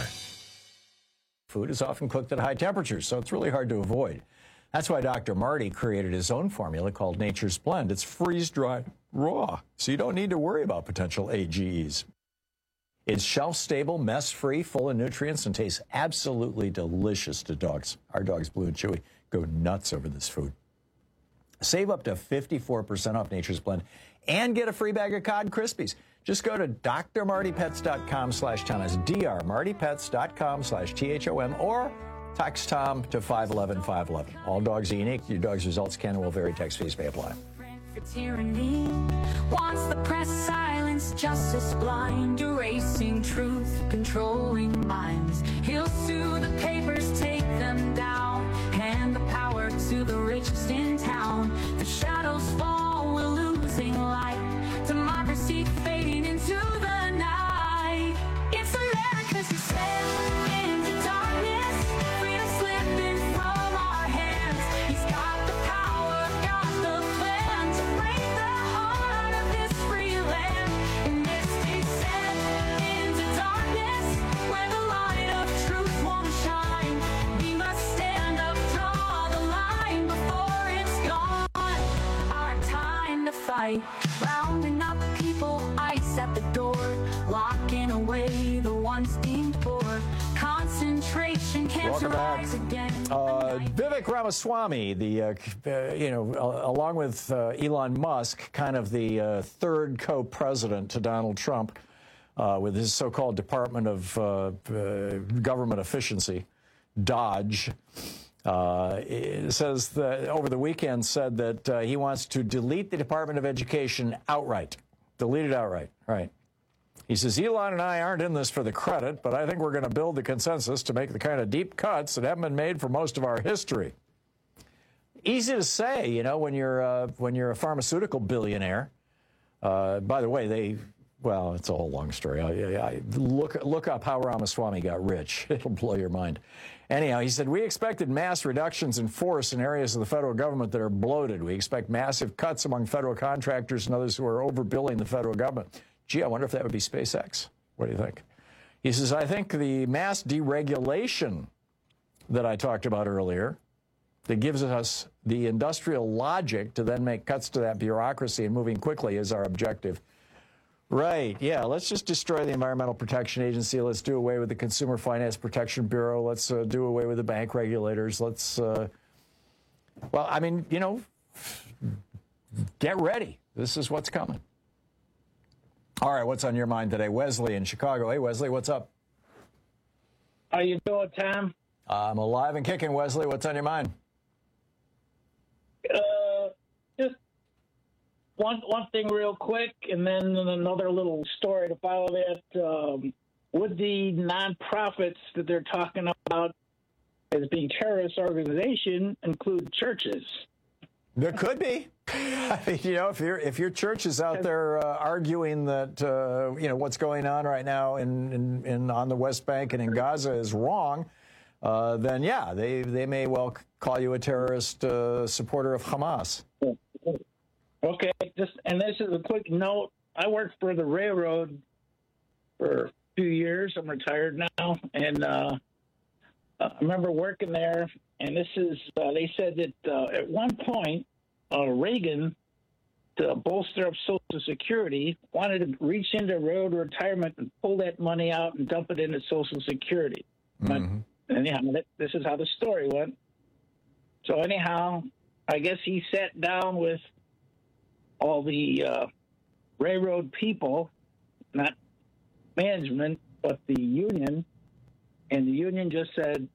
Food is often cooked at high temperatures, so it's really hard to avoid. That's why Doctor Marty created his own formula called Nature's Blend. It's freeze-dried raw, so you don't need to worry about potential A G Es. It's shelf-stable, mess-free, full of nutrients, and tastes absolutely delicious to dogs. Our dogs, Blue and Chewy, go nuts over this food. Save up to fifty-four percent off Nature's Blend and get a free bag of Cod Krispies. Just go to d r marty pets dot com slash Tom. That's d r marty pets dot com slash T H O M or text Tom to five one one five one one. All dogs are unique. Your dog's results can and will vary. Text fees may apply. For tyranny, wants the press silence, justice blind, erasing truth, controlling minds. He'll sue the papers, take them down, hand the power to the richest in town. The shadows fall, we're losing light, democracy fading into the night. It's America's descent into darkness, freedom slipping from our hands. He's got the power, got the plan to break the heart of this free land. In this descent into darkness, where the light of truth won't shine, we must stand up, draw the line before it's gone. Our time to fight, rounding up people, ice at the door, locking away the ones deemed poor. Concentration can't rise again. Uh, Vivek Ramaswamy, the uh, uh, you know, uh, along with uh, Elon Musk, kind of the uh, third co-president to Donald Trump, uh, with his so-called Department of uh, uh, Government Efficiency, DOGE, uh, it says that over the weekend said that uh, he wants to delete the Department of Education outright, delete it outright, right? He says, Elon and I aren't in this for the credit, but I think we're going to build the consensus to make the kind of deep cuts that haven't been made for most of our history. Easy to say, you know, when you're uh, when you're a pharmaceutical billionaire. Uh, by the way, they, well, it's a whole long story. I, I, look, look up how Ramaswamy got rich. It'll blow your mind. Anyhow, he said, we expected mass reductions in force in areas of the federal government that are bloated. We expect massive cuts among federal contractors and others who are overbilling the federal government. Gee, I wonder if that would be SpaceX. What do you think? He says, I think the mass deregulation that I talked about earlier, that gives us the industrial logic to then make cuts to that bureaucracy and moving quickly is our objective. Right, yeah, let's just destroy the Environmental Protection Agency. Let's do away with the Consumer Finance Protection Bureau. Let's uh, do away with the bank regulators. Let's, uh, well, I mean, you know, get ready. This is what's coming. All right, what's on your mind today? Wesley in Chicago. Hey, Wesley, what's up? How you doing, Tom? I'm alive and kicking, Wesley. What's on your mind? Uh, just one one thing real quick, and then another little story to follow that. Um, would the nonprofits that they're talking about as being terrorist organization include churches? There could be. I mean, you know, if your if your church is out there uh, arguing that uh, you know what's going on right now in, in, in on the West Bank and in Gaza is wrong, uh, then yeah, they they may well call you a terrorist uh, supporter of Hamas. Okay, just and this is a quick note. I worked for the railroad for a few years. I'm retired now, and uh, I remember working there. And this is, uh, they said that uh, at one point, uh, Reagan, to bolster up Social Security, wanted to reach into railroad retirement and pull that money out and dump it into Social Security. Mm-hmm. But anyhow, this is how the story went. So anyhow, I guess he sat down with all the uh, railroad people not management, but the union. And the union just said,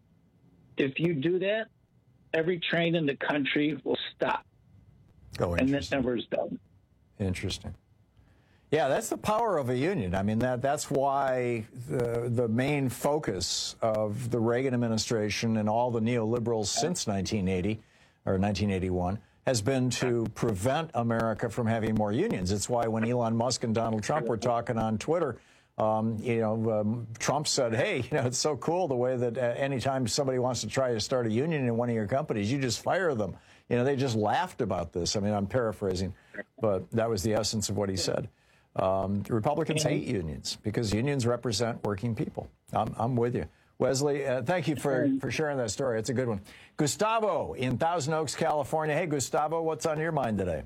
if you do that, every train in the country will stop. Oh, and that never is done. Interesting. Yeah, that's the power of a union. I mean, that that's why the the main focus of the Reagan administration and all the neoliberals since nineteen eighty or nineteen eighty-one has been to prevent America from having more unions. It's why when Elon Musk and Donald Trump were talking on Twitter, um, you know, um, Trump said, hey, you know, it's so cool the way that uh, anytime somebody wants to try to start a union in one of your companies, you just fire them. You know, they just laughed about this. I mean, I'm paraphrasing, but that was the essence of what he said. Um, Republicans hate unions because unions represent working people. I'm, I'm with you. Wesley, uh, thank you for, for sharing that story. It's a good one. Gustavo in Thousand Oaks, California. Hey, Gustavo, what's on your mind today?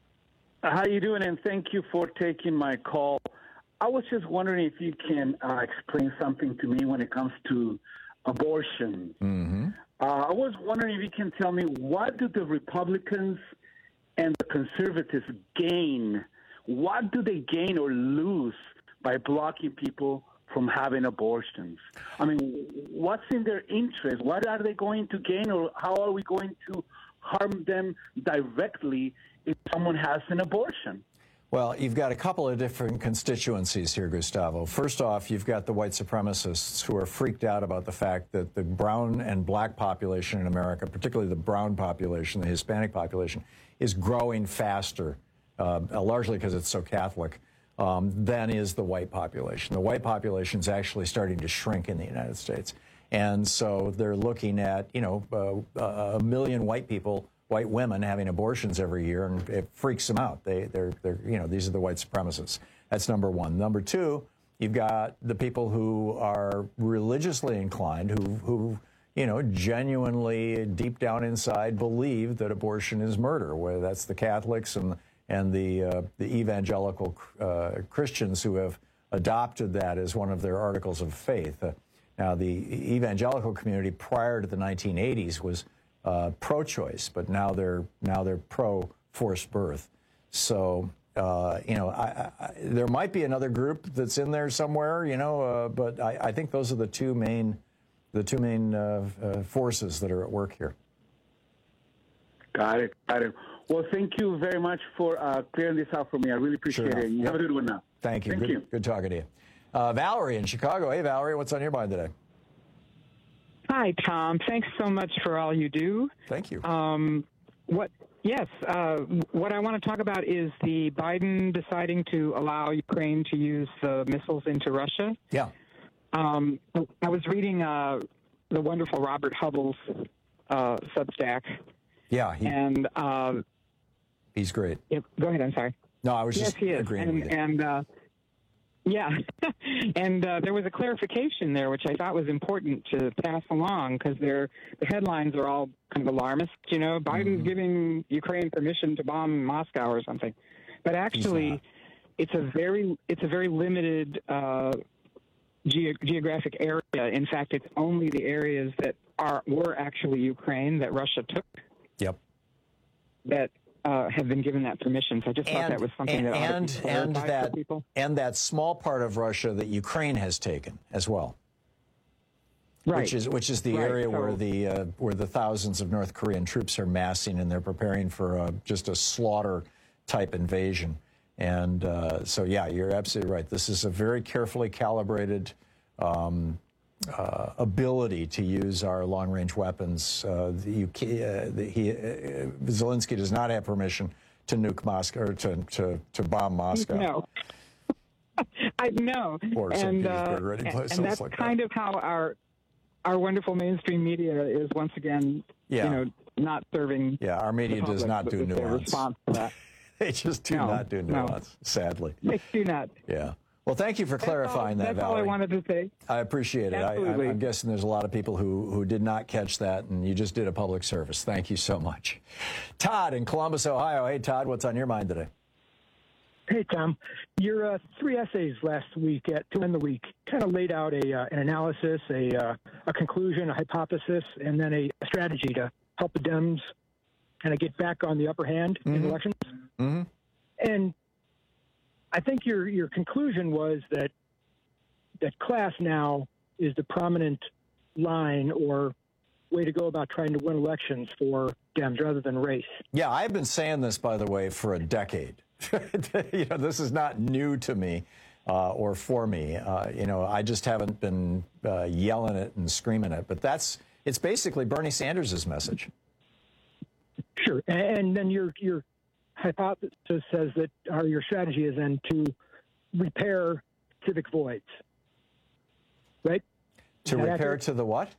How you doing? And thank you for taking my call. I was just wondering if you can uh, explain something to me when it comes to abortion. Mm-hmm. Uh, I was wondering if you can tell me, what do the Republicans and the conservatives gain? What do they gain or lose by blocking people from having abortions? I mean, what's in their interest? What are they going to gain, or how are we going to harm them directly if someone has an abortion? Well, you've got a couple of different constituencies here, Gustavo. First off, you've got the white supremacists who are freaked out about the fact that the brown and black population in America, particularly the brown population, the Hispanic population, is growing faster, uh, largely because it's so Catholic, um, than is the white population. The white population is actually starting to shrink in the United States. And so they're looking at, you know, uh, a million white people, white women having abortions every year, and it freaks them out. They, they're, they're, you know, these are the white supremacists. That's number one. Number two, you've got the people who are religiously inclined, who, who, you know, genuinely deep down inside believe that abortion is murder. Whether that's the Catholics and and the uh, the evangelical uh, Christians who have adopted that as one of their articles of faith. Uh, now, the evangelical community prior to the nineteen eighties was Uh, pro-choice, but now they're now they're pro-forced birth. So uh, you know, I, I, there might be another group that's in there somewhere, you know, uh, but I, I think those are the two main the two main uh, uh, forces that are at work here. Got it. Got it. Well, thank you very much for uh, clearing this out for me. I really appreciate Sure it. You Yep. have a good one now. Thank you. Thank good, you. Good talking to you. Uh, Valerie in Chicago. Hey, Valerie, what's on your mind today? Hi, Tom. Thanks so much for all you do. Thank you. Um, what? Yes. Uh, what I want to talk about is the Biden deciding to allow Ukraine to use the missiles into Russia. Yeah. Um, I was reading uh, the wonderful Robert Hubbell's uh, Substack. Yeah. He, and uh, he's great. Yeah, go ahead. I'm sorry. No, I was yes, just he is. agreeing and, with you. And uh, yeah, and uh, there was a clarification there, which I thought was important to pass along, because the headlines are all kind of alarmist. You know, Biden's Mm-hmm. giving Ukraine permission to bomb Moscow or something, but actually, it's a very it's a very limited uh, ge- geographic area. In fact, it's only the areas that are were actually Ukraine that Russia took. Yep. That. Uh, have been given that permission. So I just thought And, that was something and, that ought to and, be and clarified that for people. and that small part of Russia that Ukraine has taken as well, Right. which is which is the Right, area so- where the uh, where the thousands of North Korean troops are massing, and they're preparing for uh, just a slaughter type invasion. And uh, so, yeah, you're absolutely right. This is a very carefully calibrated Um, Uh, ability to use our long-range weapons. Uh, the, you, uh, the, he, uh, Zelensky does not have permission to nuke Moscow or to, to, to bomb Moscow. No. I know. Or Saint and, Petersburg uh, or any and, place and else that's like kind of how our our wonderful mainstream media is once again, Yeah. you know, not serving. Yeah, our media the does public not with do their nuance. response to that. They just do No, not do no. nuance, sadly. They do not. Yeah. Well, thank you for clarifying that's that, all, Valerie. That's all I wanted to say. I appreciate it. I, Absolutely. I, I'm guessing there's a lot of people who, who did not catch that, and you just did a public service. Thank you so much. Todd in Columbus, Ohio. Hey, Todd, what's on your mind today? Hey, Tom. Your uh, three essays last week at Two in the Week kind of laid out a uh, an analysis, a uh, a conclusion, a hypothesis, and then a strategy to help the Dems kind of get back on the upper hand Mm-hmm. in elections. Mm-hmm. And I think your your conclusion was that that class now is the prominent line or way to go about trying to win elections for Dems rather than race. Yeah, I've been saying this, by the way, for a decade. You know, this is not new to me uh, or for me. Uh, you know, I just haven't been uh, yelling it and screaming it. But that's it's basically Bernie Sanders' message. Sure, and then your your hypothesis says that, or your strategy is then to repair civic voids, right? To repair to the what?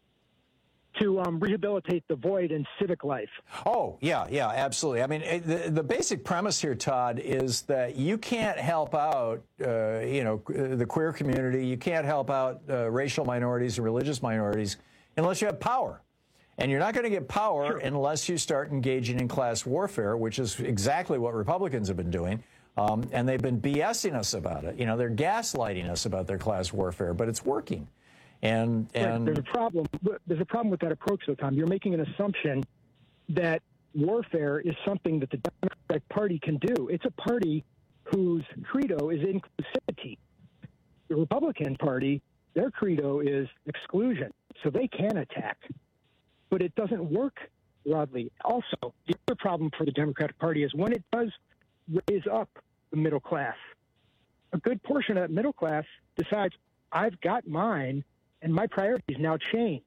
To um, rehabilitate the void in civic life. Oh, yeah, yeah, absolutely. I mean, it, the, the basic premise here, Todd, is that you can't help out, uh, you know, the queer community. You can't help out uh, racial minorities and religious minorities unless you have power. And you're not going to get power sure. unless you start engaging in class warfare, which is exactly what Republicans have been doing. Um, and they've been BSing us about it. You know, they're gaslighting us about their class warfare, but it's working. And, and there's a problem. There's a problem with that approach, though, Tom. You're making an assumption that warfare is something that the Democratic Party can do. It's a party whose credo is inclusivity. The Republican Party, their credo is exclusion, so they can attack. But it doesn't work broadly. Also, the other problem for the Democratic Party is when it does raise up the middle class, a good portion of that middle class decides, I've got mine, and my priorities now change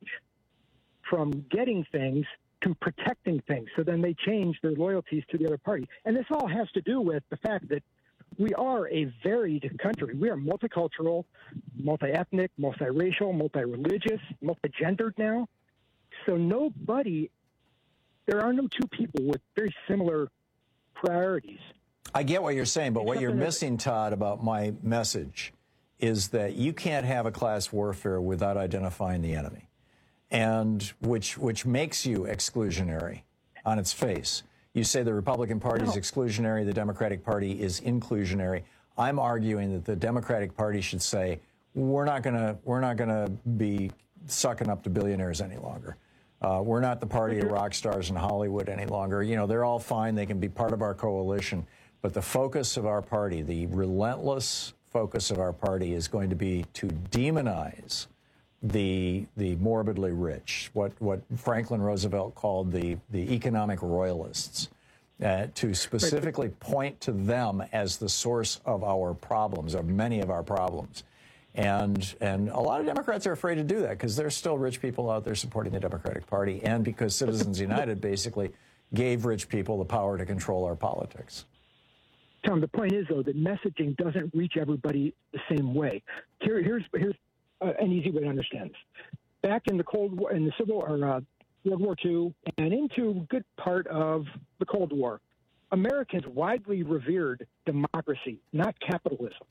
from getting things to protecting things. So then they change their loyalties to the other party. And this all has to do with the fact that we are a varied country. We are multicultural, multi-ethnic, multiracial, multi-religious, multi-gendered now. So nobody, there are no two people with very similar priorities. I get what you're saying, but what you're missing, Todd, about my message is that you can't have a class warfare without identifying the enemy, and which which makes you exclusionary on its face. You say the Republican Party is exclusionary, the Democratic Party is inclusionary. I'm arguing that the Democratic Party should say, we're not gonna we're not gonna be sucking up to billionaires any longer. Uh, we're not the party of rock stars in Hollywood any longer. You know, they're all fine. They can be part of our coalition. But the focus of our party, the relentless focus of our party, is going to be to demonize the the morbidly rich, what what Franklin Roosevelt called the the economic royalists, uh, to specifically point to them as the source of our problems, of many of our problems. And and a lot of Democrats are afraid to do that because there's still rich people out there supporting the Democratic Party, and because Citizens United basically gave rich people the power to control our politics. Tom, the point is, though, that messaging doesn't reach everybody the same way. Here, here's here's uh, an easy way to understand this. Back in the Cold War, in the Civil or uh, World War Two, and into a good part of the Cold War, Americans widely revered democracy, not capitalism.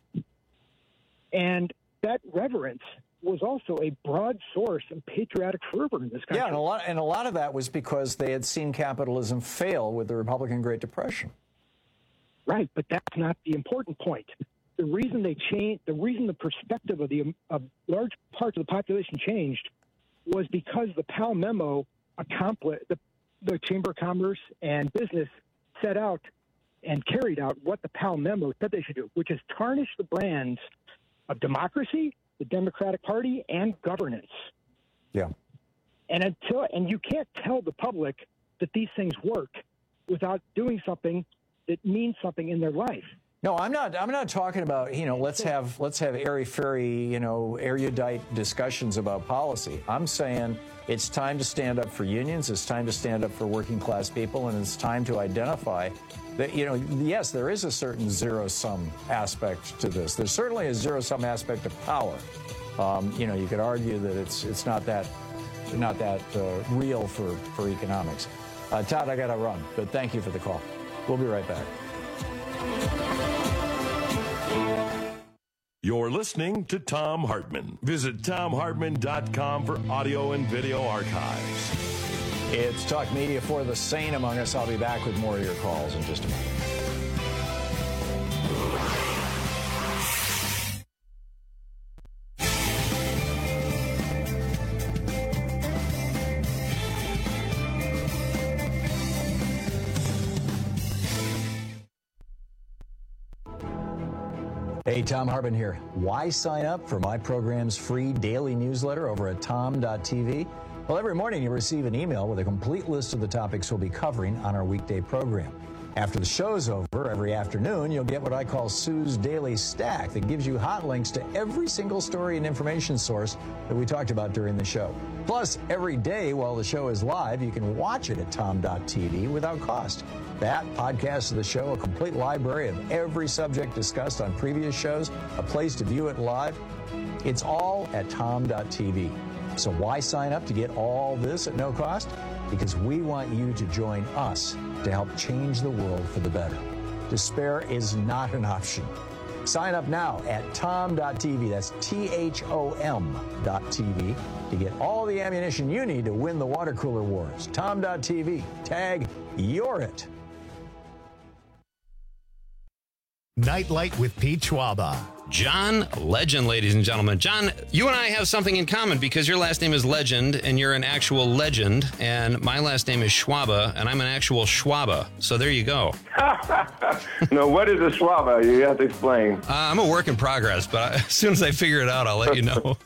And that reverence was also a broad source of patriotic fervor in this country. Yeah, and a lot, and a lot of that was because they had seen capitalism fail with the Republican Great Depression. Right, but that's not the important point. The reason they changed, the reason the perspective of the of large parts of the population changed, was because the Powell memo accomplished the, the Chamber of Commerce and Business set out and carried out what the Powell memo said they should do, which is tarnish the brands of democracy, the Democratic Party, and governance. Yeah. And until and you can't tell the public that these things work without doing something that means something in their life. No, I'm not. I'm not talking about, you know, let's have let's have airy-fairy, you know, erudite discussions about policy. I'm saying it's time to stand up for unions. It's time to stand up for working class people, and it's time to identify that, you know, yes, there is a certain zero-sum aspect to this. There's certainly a zero-sum aspect of power. Um, you know, you could argue that it's it's not that not that uh, real for for economics. Uh, Todd, I got to run, but thank you for the call. We'll be right back. You're listening to Thom Hartmann. Visit Thom Hartmann dot com for audio and video archives. It's Talk Media for the sane among us. I'll be back with more of your calls in just a moment. Hey, Tom Hartman here. Why sign up for my program's free daily newsletter over at tom dot t v? Well, every morning you receive an email with a complete list of the topics we'll be covering on our weekday program. After the show's over, every afternoon, you'll get what I call Sue's Daily Stack that gives you hot links to every single story and information source that we talked about during the show. Plus, every day while the show is live, you can watch it at tom dot t v without cost. That, podcasts of the show, a complete library of every subject discussed on previous shows, a place to view it live. It's all at tom dot t v. So why sign up to get all this at no cost? Because we want you to join us to help change the world for the better. Despair is not an option. Sign up now at tom dot t v. That's T H O M dot T V to get all the ammunition you need to win the water cooler wars. tom dot t v. Tag You're It. Nightlight with Pete Schwaba. John Legend, ladies and gentlemen. John, you and I have something in common because your last name is Legend and you're an actual legend, and my last name is Schwaba and I'm an actual Schwaba. So there you go. No, what is a Schwaba? You have to explain. Uh, I'm a work in progress, but I, as soon as I figure it out, I'll let you know.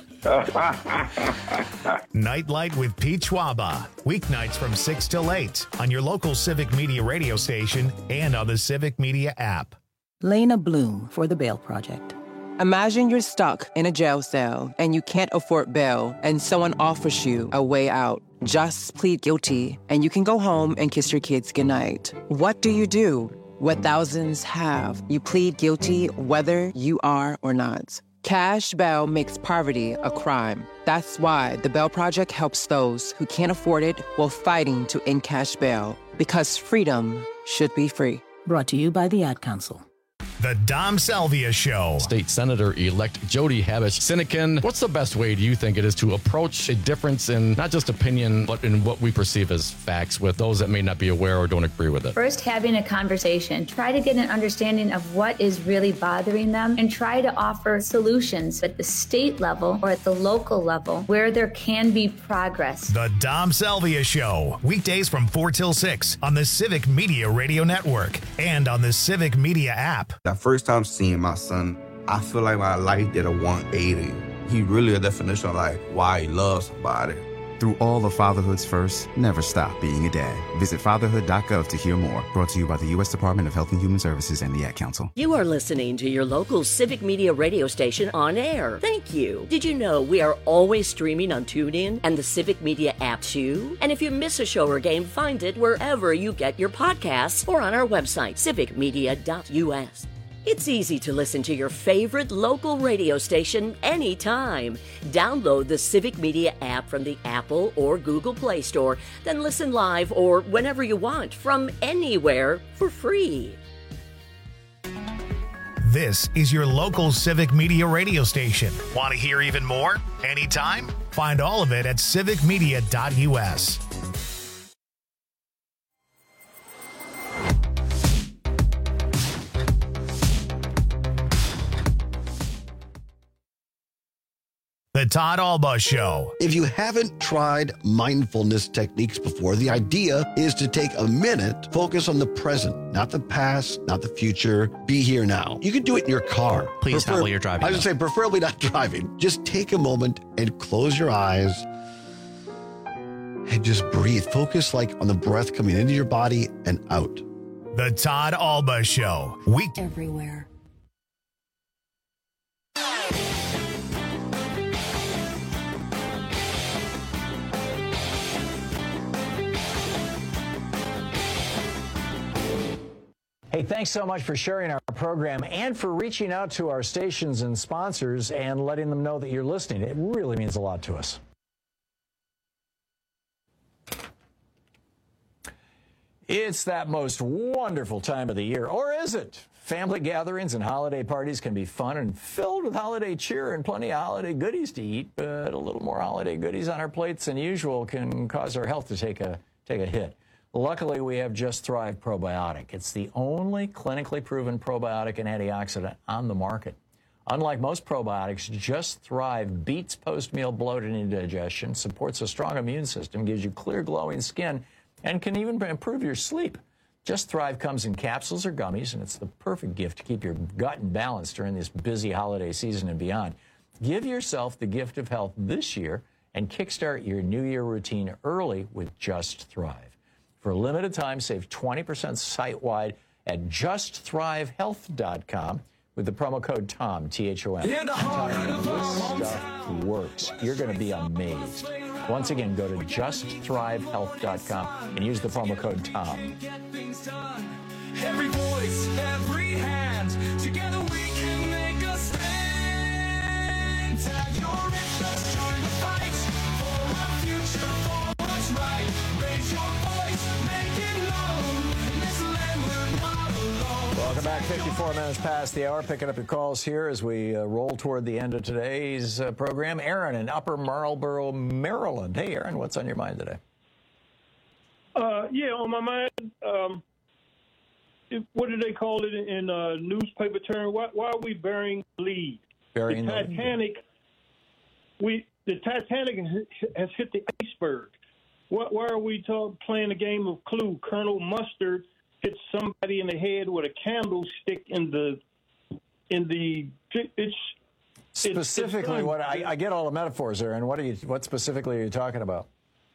Nightlight with Pete Schwaba. Weeknights from six till eight on your local Civic Media radio station and on the Civic Media app. Lena Bloom for the Bail Project. Imagine you're stuck in a jail cell and you can't afford bail and someone offers you a way out. Just plead guilty and you can go home and kiss your kids goodnight. What do you do? What thousands have. You plead guilty whether you are or not. Cash bail makes poverty a crime. That's why the Bail Project helps those who can't afford it while fighting to end cash bail. Because freedom should be free. Brought to you by the Ad Council. The Dom Salvia Show. State Senator-elect Jody Habush-Sinekin, what's the best way, do you think, it is to approach a difference in not just opinion, but in what we perceive as facts with those that may not be aware or don't agree with it? First, having a conversation. Try to get an understanding of what is really bothering them and try to offer solutions at the state level or at the local level where there can be progress. The Dom Salvia Show. Weekdays from four till six on the Civic Media Radio Network and on the Civic Media app. That first time seeing my son, I feel like my life did a one eighty. He really a definition of like why he loves somebody. Through all of fatherhood's first, never stop being a dad. Visit fatherhood dot gov to hear more. Brought to you by the U S Department of Health and Human Services and the Ad Council. You are listening to your local Civic Media radio station on air. Thank you. Did you know we are always streaming on TuneIn and the Civic Media app too? And if you miss a show or game, find it wherever you get your podcasts or on our website, civic media dot u s. It's easy to listen to your favorite local radio station anytime. Download the Civic Media app from the Apple or Google Play Store, then listen live or whenever you want from anywhere for free. This is your local Civic Media radio station. Want to hear even more? Anytime? Find all of it at civic media dot u s. The Todd Alba Show. If you haven't tried mindfulness techniques before, the idea is to take a minute, focus on the present, not the past, not the future. Be here now. You can do it in your car. Please Prefer- not while you're driving. I was going to say, preferably not driving. Just take a moment and close your eyes and just breathe. Focus like on the breath coming into your body and out. The Todd Alba Show. Week everywhere. Hey, thanks so much for sharing our program and for reaching out to our stations and sponsors and letting them know that you're listening. It really means a lot to us. It's that most wonderful time of the year, or is it? Family gatherings and holiday parties can be fun and filled with holiday cheer and plenty of holiday goodies to eat, but a little more holiday goodies on our plates than usual can cause our health to take a, take a hit. Luckily, we have Just Thrive Probiotic. It's the only clinically proven probiotic and antioxidant on the market. Unlike most probiotics, Just Thrive beats post-meal bloating and indigestion, supports a strong immune system, gives you clear, glowing skin, and can even improve your sleep. Just Thrive comes in capsules or gummies, and it's the perfect gift to keep your gut in balance during this busy holiday season and beyond. Give yourself the gift of health this year and kickstart your New Year routine early with Just Thrive. For a limited time, save twenty percent site-wide at just thrive health dot com with the promo code TOM, T H O M. In the heart of our This stuff works. You're going to be amazed. Once again, go to just thrive health dot com and use the promo code TOM. Every voice, every hand, together we can make a stand. Tag your interest, join the fight for our future, for what's right. Raise your voice, make it known. In this land we're not alone. Welcome back. fifty-four minutes past the hour. Picking up your calls here as we uh, roll toward the end of today's uh, program. Aaron in Upper Marlboro, Maryland. Hey, Aaron, what's on your mind today? Uh, yeah, on my mind, um, if, what do they call it in, in uh, newspaper term? Why, why are we burying the lead? Burying the the lead. Titanic. We the Titanic has hit the iceberg. Why, why are we talk, playing a game of Clue? Colonel Mustard hit somebody in the head with a candlestick in the in the it's Specifically, it's, what I, I get all the metaphors there, and what are you? What specifically are you talking about,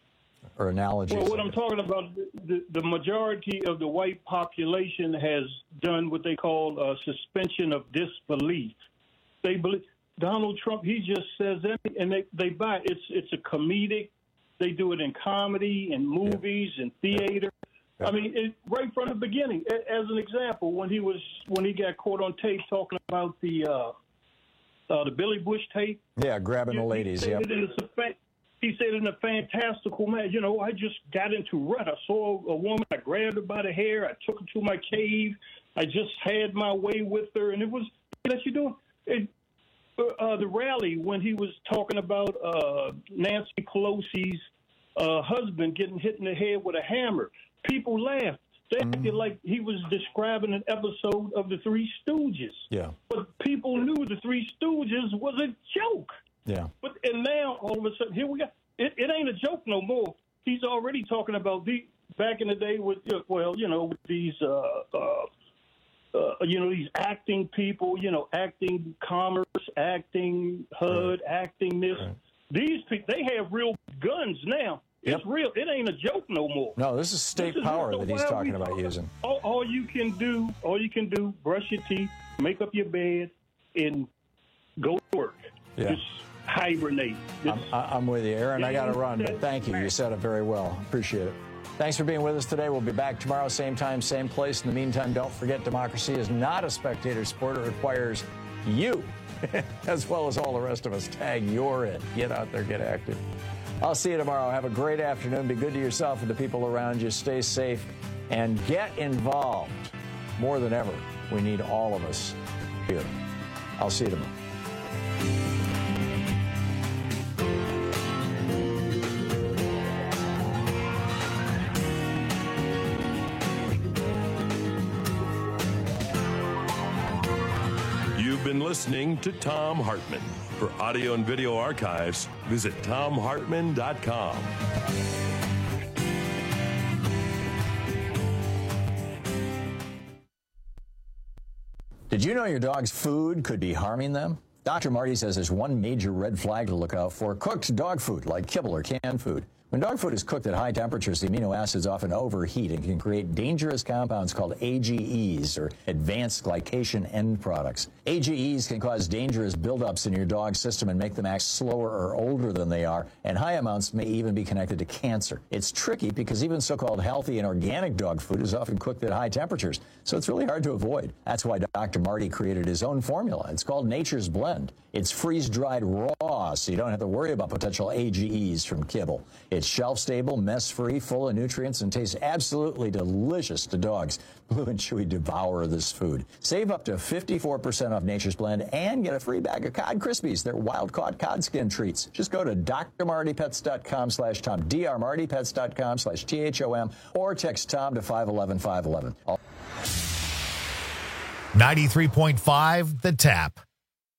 or analogies? Well, what I'm talking about, the, the majority of the white population has done what they call a suspension of disbelief. They believe Donald Trump. He just says anything, and they they buy it. It's it's a comedic. They do it in comedy and movies and theater. Yeah. I mean, it, right from the beginning. As an example, when he was when he got caught on tape talking about the uh, uh, the Billy Bush tape. Yeah, grabbing the ladies. He Yeah. said, fa- he said in a fantastical man, you know, I just got into rut. I saw a woman. I grabbed her by the hair. I took her to my cave. I just had my way with her, and it was that you doing it. Uh, the rally when he was talking about uh, Nancy Pelosi's uh, husband getting hit in the head with a hammer. People laughed. They acted mm. like he was describing an episode of the Three Stooges. Yeah. But people knew the Three Stooges was a joke. Yeah. But and now all of a sudden here we go. It, it ain't a joke no more. He's already talking about the back in the day with well, you know, with these uh, uh, uh, you know, these acting people, you know, acting commerce, acting H U D, right. acting this. Right. These people, they have real guns now. It's yep. real. It ain't a joke no more. No, this is state this power is, that he's talking about talking, using. All, all you can do, all you can do, brush your teeth, make up your bed, and go to work. Yeah. Just hibernate. Just, I'm, I'm with you, Aaron. I got to run, but thank you. You said it very well. Appreciate it. Thanks for being with us today. We'll be back tomorrow, same time, same place. In the meantime, don't forget democracy is not a spectator sport. It requires you, as well as all the rest of us. Tag you're it. Get out there, get active. I'll see you tomorrow. Have a great afternoon. Be good to yourself and the people around you. Stay safe and get involved. More than ever, we need all of us here. I'll see you tomorrow. You've been listening to Thom Hartmann. For audio and video archives, visit thom hartmann dot com. Did you know your dog's food could be harming them? Doctor Marty says there's one major red flag to look out for: cooked dog food like kibble or canned food. When dog food is cooked at high temperatures, the amino acids often overheat and can create dangerous compounds called A G Es, or advanced glycation end products. A G Es can cause dangerous buildups in your dog's system and make them act slower or older than they are, and high amounts may even be connected to cancer. It's tricky because even so-called healthy and organic dog food is often cooked at high temperatures, so it's really hard to avoid. That's why Doctor Marty created his own formula. It's called Nature's Blend. It's freeze-dried raw, so you don't have to worry about potential A G Es from kibble. It's shelf-stable, mess-free, full of nutrients, and tastes absolutely delicious to dogs. Blue and Chewy devour this food. Save up to fifty-four percent off Nature's Blend and get a free bag of Cod Krispies. They're wild-caught cod skin treats. Just go to d r marty pets dot com slash Tom, d r marty pets dot com slash T H O M, or text Tom to five one one, five one one. ninety-three point five The Tap.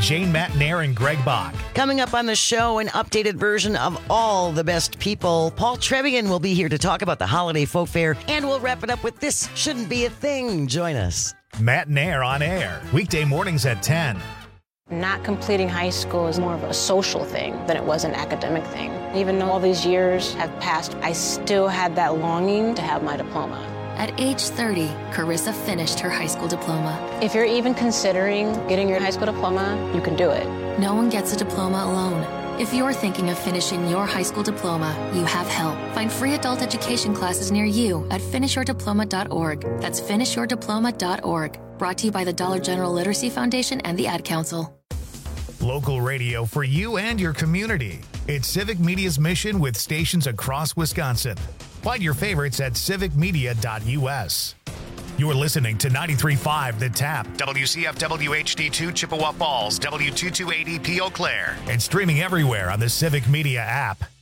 Jane Matnair and Greg Bach. Coming up on the show, an updated version of All the Best People. Paul Trevian will be here to talk about the holiday folk fair, and we'll wrap it up with This Shouldn't Be a Thing. Join us. Matnair on air, weekday mornings at ten. Not completing high school is more of a social thing than it was an academic thing. Even though all these years have passed, I still had that longing to have my diploma. At age thirty, Carissa finished her high school diploma. If you're even considering getting your high school diploma, you can do it. No one gets a diploma alone. If you're thinking of finishing your high school diploma, you have help. Find free adult education classes near you at finish your diploma dot org. That's finish your diploma dot org. Brought to you by the Dollar General Literacy Foundation and the Ad Council. Local radio for you and your community. It's Civic Media's mission with stations across Wisconsin. Find your favorites at civic media dot u s. You're listening to ninety-three point five The Tap, W C F W H D two Chippewa Falls, W two two eight E P Eau Claire, and streaming everywhere on the Civic Media app.